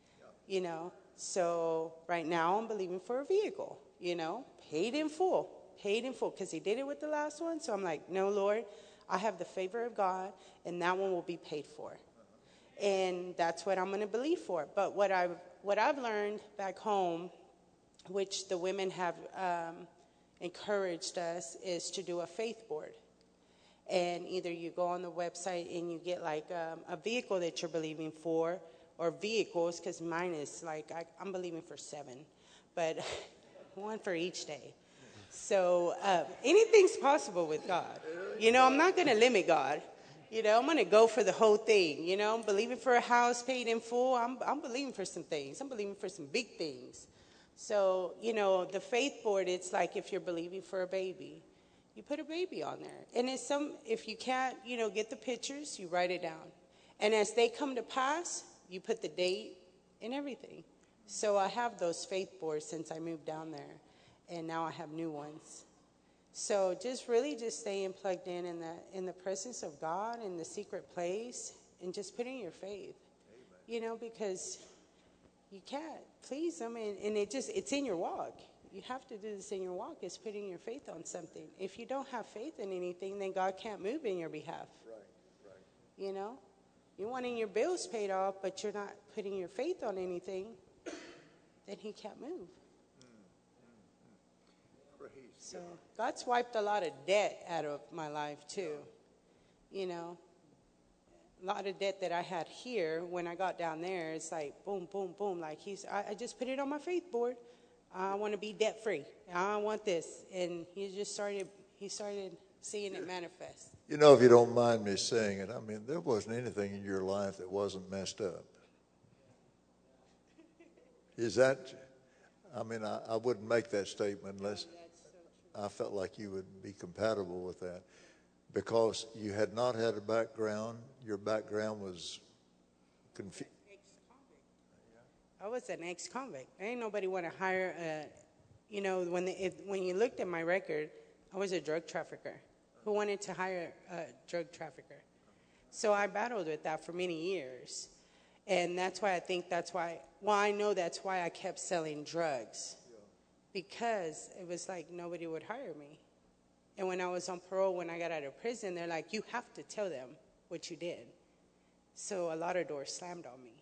So right now I'm believing for a vehicle, paid in full, because he did it with the last one. So I'm like, no, Lord, I have the favor of God, and that one will be paid for. And that's what I'm going to believe for. But what I've learned back home, which the women have encouraged us, is to do a faith board. And either you go on the website and you get like a vehicle that you're believing for, or vehicles, because mine is like, I'm believing for 7, but one for each day. So anything's possible with God. I'm not going to limit God. I'm going to go for the whole thing. I'm believing for a house paid in full. I'm believing for some things. I'm believing for some big things. So, the faith board, it's like if you're believing for a baby, you put a baby on there. And if you can't, get the pictures, you write it down. And as they come to pass, you put the date and everything. So I have those faith boards since I moved down there, and now I have new ones. So just really just staying plugged in the presence of God, in the secret place, and just putting your faith. Amen. Because you can't please Him, and it's in your walk. You have to do this in your walk, is putting your faith on something. If you don't have faith in anything, then God can't move in your behalf. Right. You're wanting your bills paid off, but you're not putting your faith on anything, then He can't move. So God's wiped a lot of debt out of my life too. A lot of debt that I had here, when I got down there, it's like boom, boom, boom. Like I just put it on my faith board. I want to be debt free. I want this, and he started seeing it manifest. If you don't mind me saying it, there wasn't anything in your life that wasn't messed up. Is that, I wouldn't make that statement unless I felt like you would be compatible with that. Because you had not had a background. Your background was confused. I was an ex-convict. Ain't nobody want to hire when you looked at my record, I was a drug trafficker. Who wanted to hire a drug trafficker? So I battled with that for many years. And that's why I know that's why I kept selling drugs. Because it was like nobody would hire me. And when I was on parole, when I got out of prison, they're like, you have to tell them what you did. So a lot of doors slammed on me.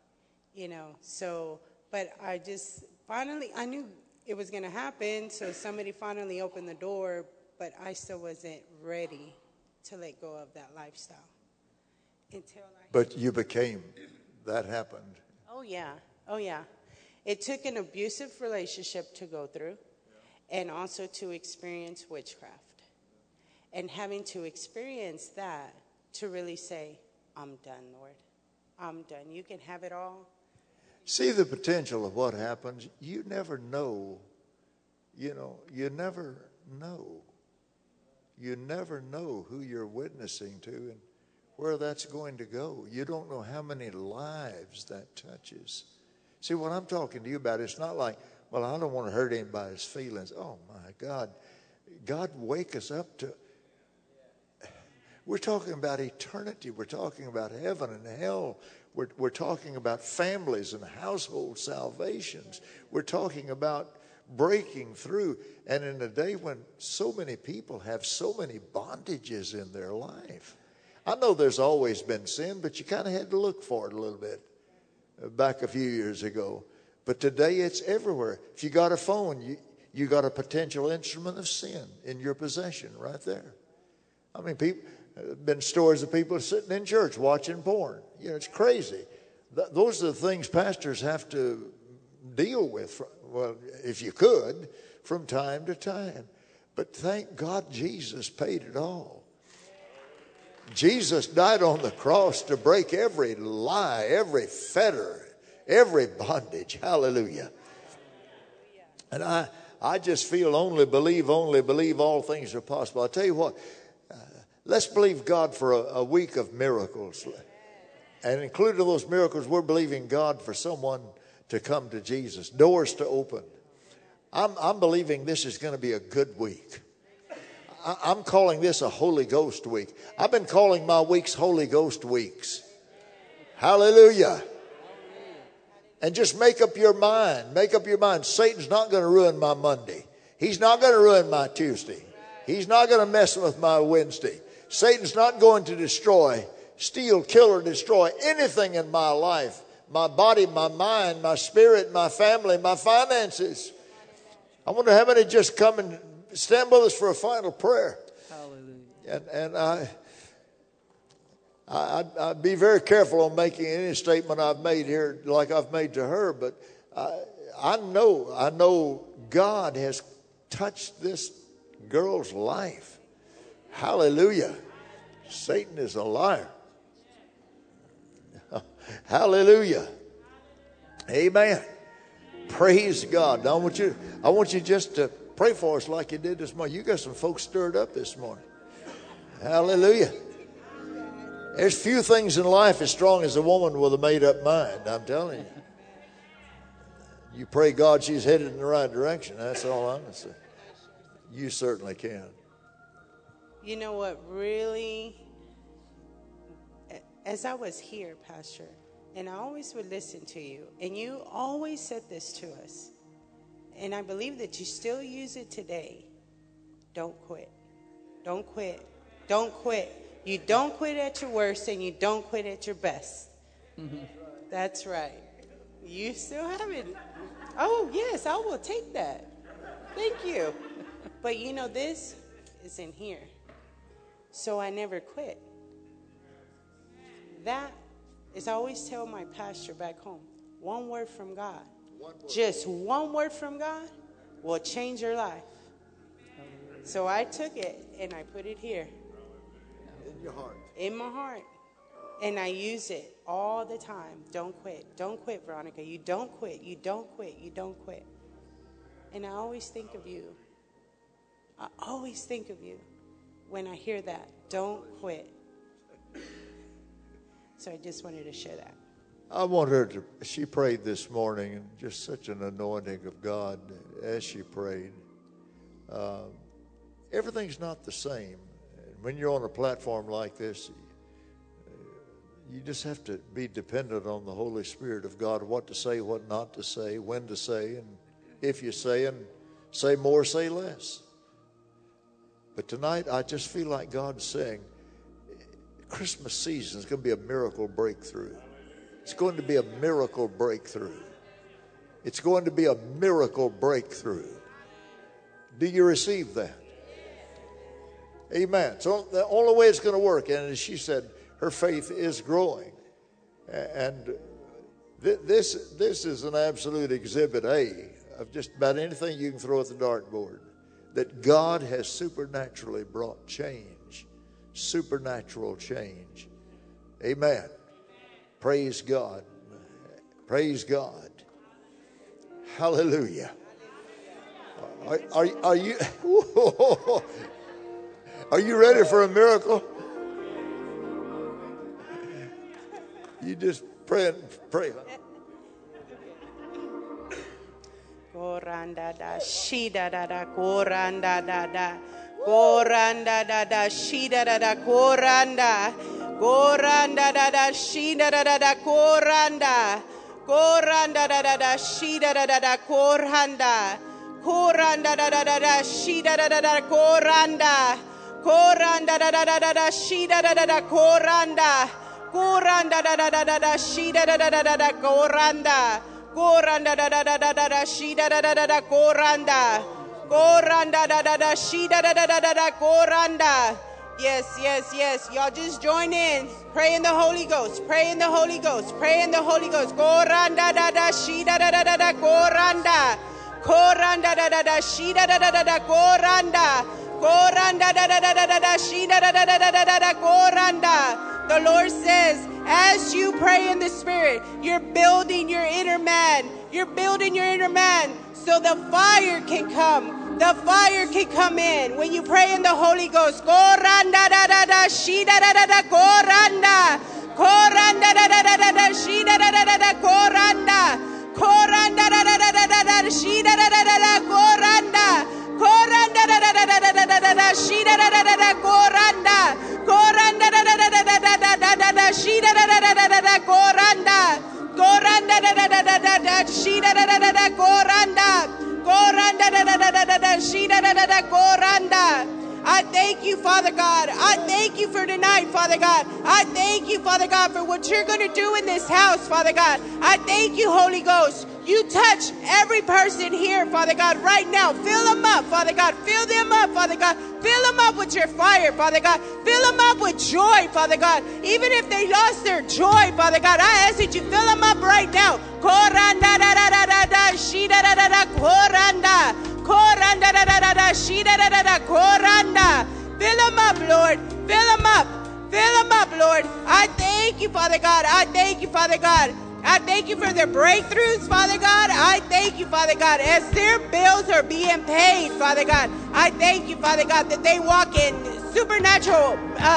But I just finally, I knew it was going to happen. So somebody finally opened the door. But I still wasn't ready to let go of that lifestyle But you became. That happened. Oh yeah. It took an abusive relationship to go through, and also to experience witchcraft, and having to experience that to really say, "I'm done, Lord. I'm done. You can have it all." See the potential of what happens. You never know. You never know. You never know who you're witnessing to and where that's going to go. You don't know how many lives that touches. See, what I'm talking to you about, it's not like, well, I don't want to hurt anybody's feelings. Oh, my God. God, wake us up to... We're talking about eternity. We're talking about heaven and hell. We're talking about families and household salvations. We're talking about breaking through. And in a day when so many people have so many bondages in their life. I know there's always been sin, but you kind of had to look for it a little bit back a few years ago. But today it's everywhere. If you got a phone, you got a potential instrument of sin in your possession right there. I mean, been stories of people sitting in church watching porn. You know, it's crazy. Those are the things pastors have to deal with, well, if you could, from time to time. But thank God Jesus paid it all. Jesus died on the cross to break every lie, every fetter, every bondage. Hallelujah. And I just feel only believe all things are possible. I'll tell you what, let's believe God for a week of miracles. And including those miracles, we're believing God for someone to come to Jesus, doors to open. I'm believing this is going to be a good week. I'm calling this a Holy Ghost week. I've been calling my weeks Holy Ghost weeks. Hallelujah. And just make up your mind. Make up your mind. Satan's not going to ruin my Monday. He's not going to ruin my Tuesday. He's not going to mess with my Wednesday. Satan's not going to destroy, steal, kill, or destroy anything in my life. My body, my mind, my spirit, my family, my finances. I wonder how many just come and stand with us for a final prayer. Hallelujah. And I'd be very careful on making any statement I've made here like I've made to her, but I know God has touched this girl's life. Hallelujah. Satan is a liar. Hallelujah. Amen. Praise God. I want you just to pray for us like you did this morning. You got some folks stirred up this morning. Hallelujah. There's few things in life as strong as a woman with a made-up mind. I'm telling you. You pray God she's headed in the right direction. That's all I'm going to say. You certainly can. You know what really, as I was here, Pastor, and I always would listen to you, and you always said this to us, and I believe that you still use it today. Don't quit. Don't quit. Don't quit. You don't quit at your worst, and you don't quit at your best. Mm-hmm. That's right. You still have it. Oh, yes, I will take that. Thank you. But you know, this is in here. So I never quit. That is, I always tell my pastor back home, one word from God. Just one word from God will change your life. So I took it and I put it here. In your heart. In my heart. And I use it all the time. Don't quit. Don't quit, Veronica. You don't quit. You don't quit. You don't quit. And I always think of you. I always think of you when I hear that. Don't quit. So I just wanted to share that. I want her to, she prayed this morning, and just such an anointing of God as she prayed. Everything's not the same. When you're on a platform like this, you just have to be dependent on the Holy Spirit of God, what to say, what not to say, when to say, and if you say, and say more, say less. But tonight, I just feel like God's saying, Christmas season is going to be a miracle breakthrough. It's going to be a miracle breakthrough. It's going to be a miracle breakthrough. Do you receive that? Amen. So the only way it's going to work, and as she said, her faith is growing. And this is an absolute exhibit A of just about anything you can throw at the dartboard. That God has supernaturally brought change. Supernatural change. Amen. Praise God. Praise God. Hallelujah. Are you are you ready for a miracle? just pray. Koranda da shida da da koranda da da koranda da da shida da da koranda koranda da da shida da da koranda koranda da da shida da da koranda koranda da da shida da da koranda koranda da da shida da da koranda koranda da da shida da da koranda koranda da da shida da da koranda koranda da da shida da da koranda. Yes. Y'all just join in. Pray in the Holy Ghost. Pray in the Holy Ghost. Pray in the Holy Ghost. Koranda da da shida da da koranda koranda da da shida da da koranda koranda da da shida da da koranda. The Lord says, as you pray in the Spirit, you're building your inner man. You're building your inner man so the fire can come. The fire can come in when you pray in the Holy Ghost. Koranda da da da shida da da koranda. Koranda da da shida da da koranda. Koranda da da shida da da koranda. Koranda da da shida da da koranda. Koranda da da shida da da koranda. Koranda da shida da koranda. Koranda da shida da koranda. I thank you, Father God. I thank you for tonight, Father God. I thank you, Father God, for what you're going to do in this house, Father God. I thank you, Holy Ghost. You touch every person here, Father God, right now. Fill them up, Father God. Fill them up, Father God. Fill them up with your fire, Father God. Fill them up with joy, Father God. Even if they lost their joy, Father God, I ask that you fill them up right now. Koranda da da da da da, shida da da da, koranda. Koranda da da da da, shida da da da, koranda. Fill them up, Lord. Fill them up. Fill them up, Lord. I thank you, Father God. I thank you, Father God. I thank you for their breakthroughs, Father God. I thank you, Father God, as their bills are being paid, Father God. I thank you, Father God, that they walk in supernatural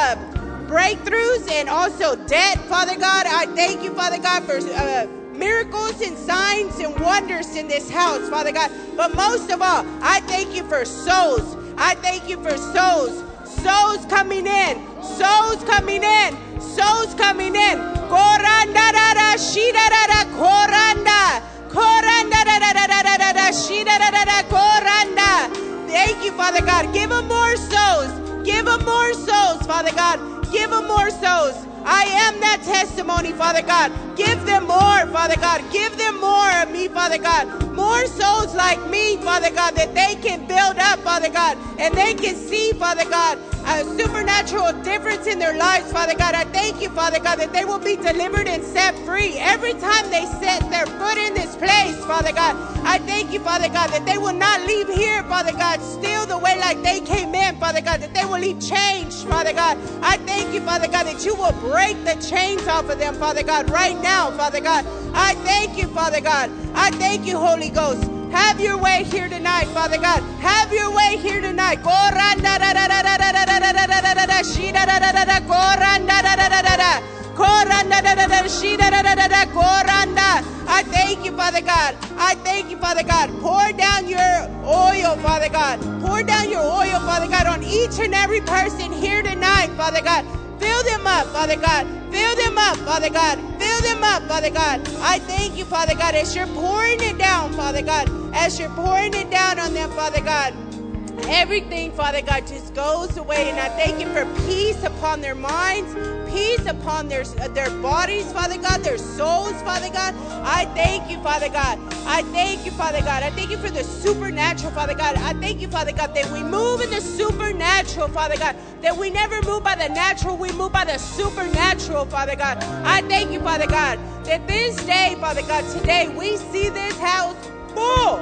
breakthroughs and also debt, Father God. I thank you, Father God, for miracles and signs and wonders in this house, Father God. But most of all, I thank you for souls. I thank you for souls. Souls coming in. Souls coming in. Souls coming in. Koranda da da shida da da koranda. Koranda da da da da da da shida da da da koranda. Thank you, Father God. Give them more souls. Give them more souls, Father God. Give them more souls. I am that testimony, Father God. Give them more, Father God. Give them more of me, Father God. More souls like me, Father God, that they can build up, Father God, and they can see, Father God, a supernatural difference in their lives, Father God. I thank you, Father God, that they will be delivered and set free every time they set their foot in this place, Father God. I thank you, Father God, that they will not leave here, Father God, still the way like they came in, Father God, that they will leave changed, Father God. I thank you, Father God, that you will break the chains off of them, Father God, right now, Father God. I thank you, Father God. I thank you, Holy Ghost. Have your way here tonight, Father God. Have your way here tonight. Koranda da da da da da da da da da da da shida da da da da koranda da da da da da koranda da da da shida da da da da koranda. I thank you, Father God. I thank you, Father God. Pour down your oil, Father God. Pour down your oil, Father God, on each and every person here tonight, Father God. Fill them up, Father God. Fill them up, Father God. Fill them up, Father God. I thank you, Father God, as you're pouring it down, Father God. As you're pouring it down on them, Father God. Everything, Father God, just goes away. And I thank you for peace upon their minds, peace upon their bodies, Father God, their souls, Father God. I thank you, Father God. I thank you, Father God. I thank you for the supernatural, Father God. I thank you, Father God, that we move in the supernatural, Father God. That we never move by the natural, we move by the supernatural, Father God. I thank you, Father God, that this day, Father God, today, we see this house full,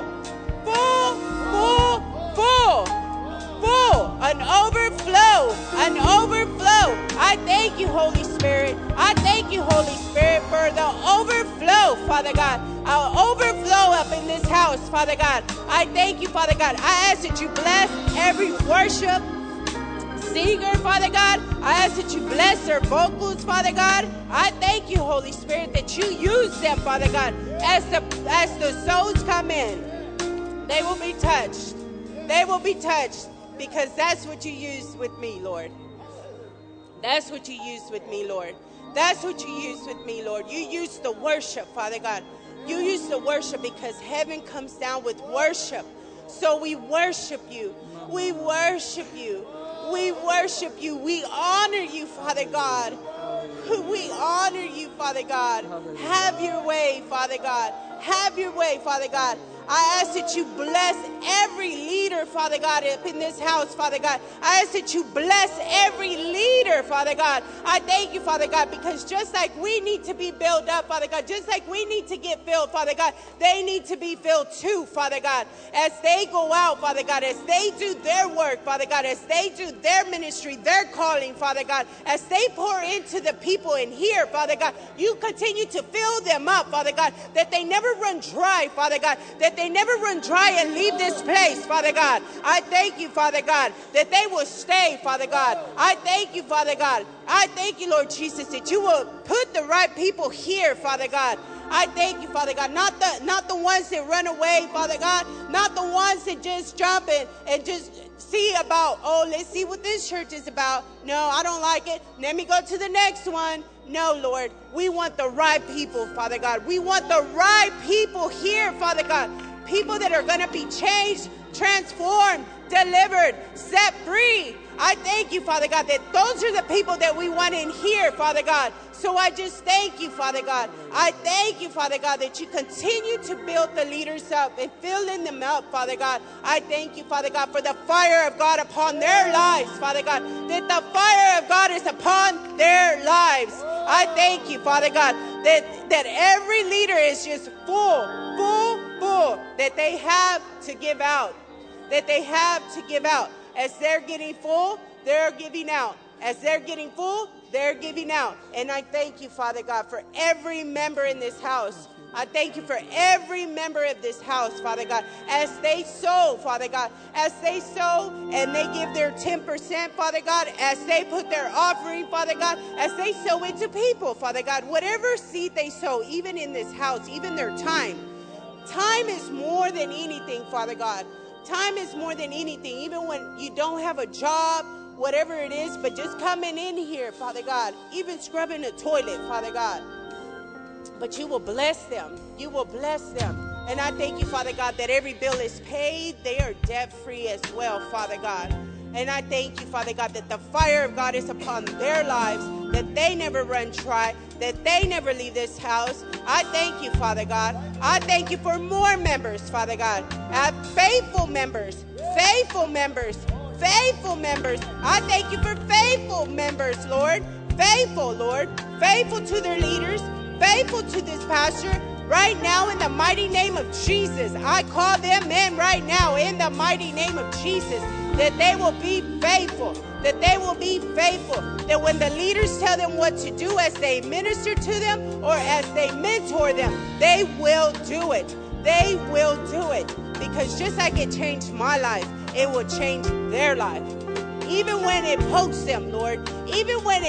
full, full, full, full, an overflow, an overflow. I thank you, Holy Spirit. I thank you, Holy Spirit, for the overflow, Father God. I'll overflow up in this house, Father God. I thank you, Father God. I ask that you bless every worship singer, Father God. I ask that you bless their vocals, Father God. I thank you, Holy Spirit, that you use them, Father God, as the souls come in. They will be touched. They will be touched because that's what you used with me, Lord. That's what you used with me, Lord. That's what you used with me, Lord. You used the worship, Father God. You used the worship because heaven comes down with worship. So we worship you. We worship you. We worship you. We honor you, Father God. We honor you, Father God. Have your way, Father God. Have your way, Father God. I ask that you bless every leader, Father God, up in this house, Father God. I ask that you bless every leader, Father God. I thank you, Father God, because just like we need to be built up, Father God, just like we need to get filled, Father God, they need to be filled too, Father God. As they go out, Father God, as they do their work, Father God, as they do their ministry, their calling, Father God, as they pour into the people in here, Father God, you continue to fill them up, Father God, that they never run dry, Father God, that they never run dry and leave this place, Father God. I thank you, Father God, that they will stay, Father God. I thank you, Father God. I thank you, Lord Jesus, that you will put the right people here, Father God. I thank you, Father God. Not the ones that run away, Father God. Not the ones that just jump in and just see about, oh, let's see what this church is about. No, I don't like it. Let me go to the next one. No, Lord. We want the right people, Father God. We want the right people here, Father God. People that are going to be changed, transformed, delivered, set free. I thank you, Father God, that those are the people that we want in here, Father God. So I just thank you, Father God. I thank you, Father God, that you continue to build the leaders up and filling them up, Father God. I thank you, Father God, for the fire of God upon their lives, Father God, that the fire of God is upon their lives. I thank you, Father God, that every leader is just full, that they have to give out, that they have to give out. As they're getting full, they're giving out. As they're getting full, they're giving out. And I thank you, Father God, for every member in this house. I thank you for every member of this house, Father God, as they sow, Father God, as they sow and they give their 10%, Father God, as they put their offering, Father God, as they sow into people, Father God, whatever seed they sow, even in this house, even their time. Time is more than anything, Father God. Time is more than anything, even when you don't have a job, whatever it is, but just coming in here, Father God, even scrubbing the toilet, Father God. But you will bless them. You will bless them. And I thank you, Father God, that every bill is paid. They are debt-free as well, Father God. And I thank you, Father God, that the fire of God is upon their lives, that they never run dry, that they never leave this house. I thank you, Father God. I thank you for more members, Father God. Faithful members, faithful members, faithful members. I thank you for faithful members, Lord. Faithful, Lord. Faithful to their leaders, faithful to this pastor. Right now, in the mighty name of Jesus, I call them in right now in the mighty name of Jesus, that they will be faithful, that they will be faithful, that when the leaders tell them what to do as they minister to them or as they mentor them, they will do it. They will do it, because just like it changed my life, it will change their life. Even when it pokes them, Lord, even when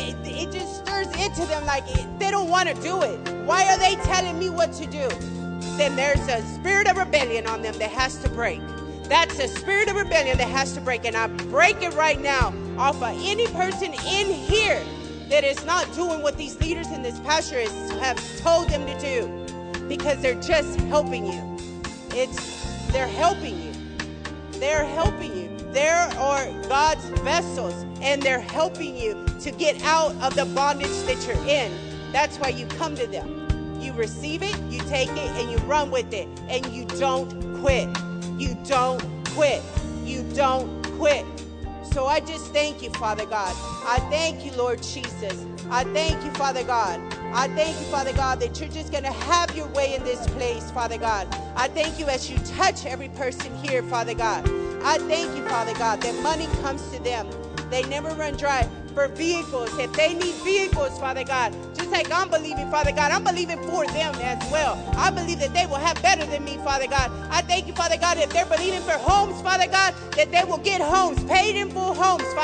it just stirs into them like they don't want to do it. Why are they telling me what to do? Then there's a spirit of rebellion on them that has to break. That's a spirit of rebellion that has to break. And I break it right now off of any person in here that is not doing what these leaders in this pasture have told them to do, because they're just helping you. They're helping you. They're helping you. They are God's vessels, and they're helping you to get out of the bondage that you're in. That's why you come to them. You receive it, you take it, and you run with it, and you don't quit. You don't quit. You don't quit. So I just thank you, Father God. I thank you, Lord Jesus. I thank you, Father God. I thank you, Father God, that you're just going to have your way in this place, Father God. I thank you as you touch every person here, Father God. I thank you, Father God, that money comes to them. They never run dry for vehicles. If they need vehicles, Father God, just like I'm believing, Father God, I'm believing for them as well. I believe that they will have better than me, Father God. I thank you, Father God, if they're believing for homes, Father God, that they will get homes, paid in full homes, Father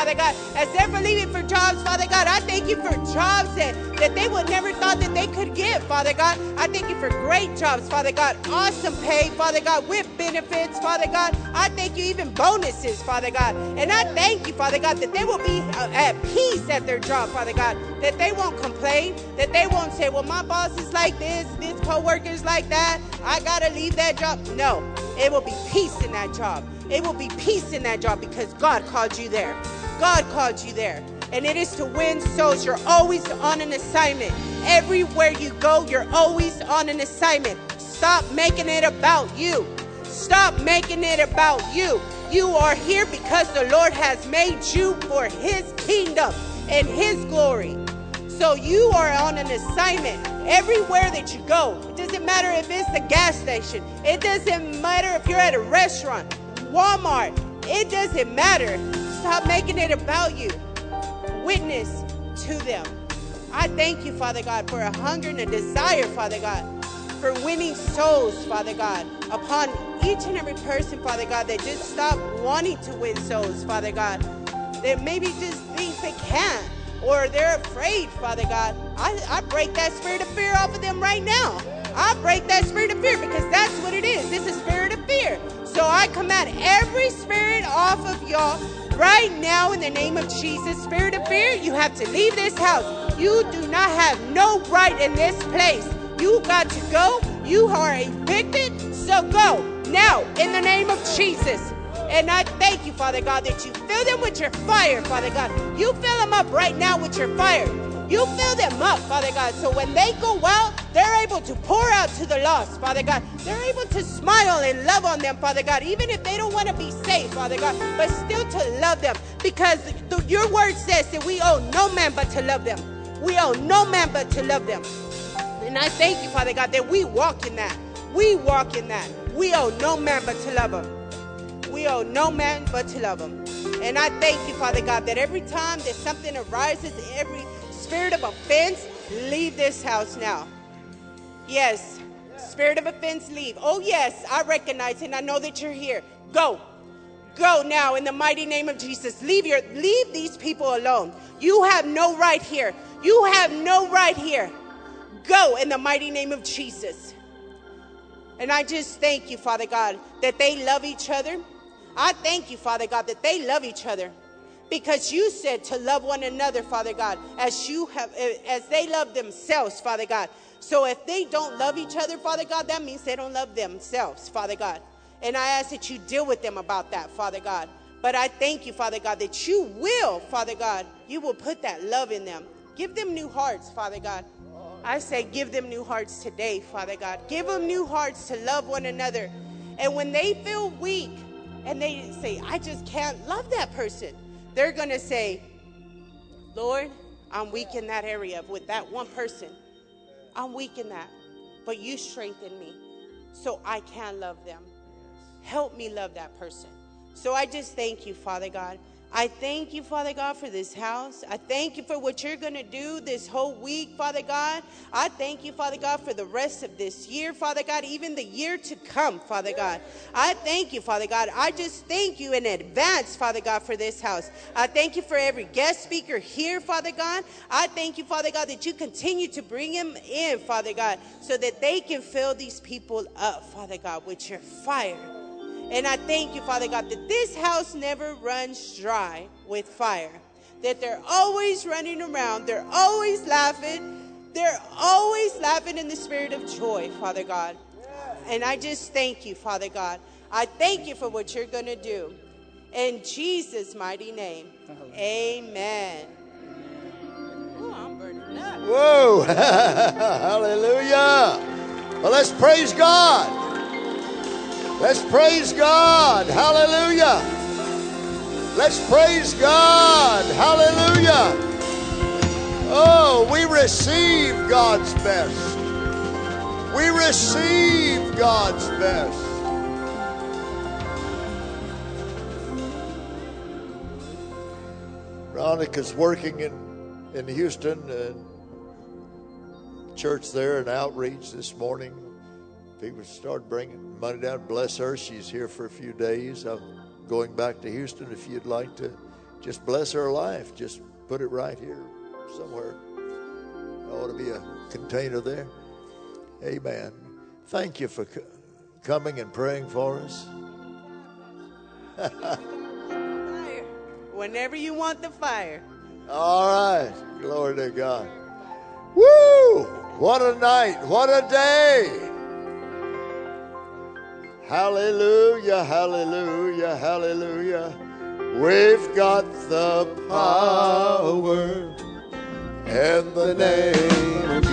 Father God, as they're believing for jobs, Father God, I thank you for jobs that they would never thought that they could get, Father God. I thank you for great jobs, Father God, awesome pay, Father God, with benefits, Father God. I thank you even bonuses, Father God. And I thank you, Father God, that they will be at peace at their job, Father God, that they won't complain, that they won't say, well, my boss is like this coworker is like that, I gotta leave that job. No, it will be peace in that job. It will be peace in that job because God called you there. God called you there. And it is to win souls. You're always on an assignment. Everywhere you go, you're always on an assignment. Stop making it about you. Stop making it about you. You are here because the Lord has made you for His kingdom and His glory. So you are on an assignment everywhere that you go. It doesn't matter if it's the gas station. It doesn't matter if you're at a restaurant, Walmart. It doesn't matter. Stop making it about you. Witness to them. I thank you, Father God, for a hunger and a desire, Father God, for winning souls, Father God, upon each and every person, Father God, that just stop wanting to win souls, Father God, that maybe just think they can't, or they're afraid, Father God. I break that spirit of fear off of them right now. I break that spirit of fear because that's what it is. It's a spirit of fear. So I command every spirit off of y'all right now in the name of Jesus. Spirit of fear, you have to leave this house. You do not have no right in this place. You got to go. You are evicted, so go now in the name of Jesus. And I thank you, Father God, that you fill them with your fire, Father God. You fill them up right now with your fire. You fill them up, Father God, so when they go out, they're able to pour out to the lost, Father God. They're able to smile and love on them, Father God, even if they don't want to be saved, Father God, but still to love them, because your word says that we owe no man but to love them. We owe no man but to love them. And I thank you, Father God, that we walk in that. We walk in that. We owe no man but to love them. We owe no man but to love them. And I thank you, Father God, that every time that something arises, every spirit of offense, leave this house now. Yes, spirit of offense, leave. Oh, yes, I recognize and I know that you're here. Go. Go now in the mighty name of Jesus. Leave these people alone. You have no right here. You have no right here. Go in the mighty name of Jesus. And I just thank you, Father God, that they love each other. I thank you, Father God, that they love each other. Because you said to love one another, Father God, as they love themselves, Father God. So if they don't love each other, Father God, that means they don't love themselves, Father God. And I ask that you deal with them about that, Father God. But I thank you, Father God, that you will, Father God, you will put that love in them. Give them new hearts, Father God. I say give them new hearts today, Father God. Give them new hearts to love one another. And when they feel weak and they say, I just can't love that person, they're going to say, Lord, I'm weak in that area with that one person. I'm weak in that. But you strengthen me so I can love them. Help me love that person. So I just thank you, Father God. I thank you, Father God, for this house. I thank you for what you're going to do this whole week, Father God. I thank you, Father God, for the rest of this year, Father God, even the year to come, Father God. I thank you, Father God. I just thank you in advance, Father God, for this house. I thank you for every guest speaker here, Father God. I thank you, Father God, that you continue to bring them in, Father God, so that they can fill these people up, Father God, with your fire. And I thank you, Father God, that this house never runs dry with fire. That they're always running around. They're always laughing. They're always laughing in the spirit of joy, Father God. And I just thank you, Father God. I thank you for what you're going to do. In Jesus' mighty name, amen. Ooh, I'm burning up. Whoa. Hallelujah. Well, let's praise God. Let's praise God. Hallelujah. Let's praise God. Hallelujah. Oh, we receive God's best. We receive God's best. Veronica's working in Houston, church there, and outreach this morning. People start bringing money down. Bless her. She's here for a few days. I'm going back to Houston if you'd like to just bless her life. Just put it right here somewhere. There ought to be a container there. Amen. Thank you for coming and praying for us. Whenever you want the fire. All right. Glory to God. Woo! What a night. What a day. Hallelujah, hallelujah, hallelujah. We've got the power in the name of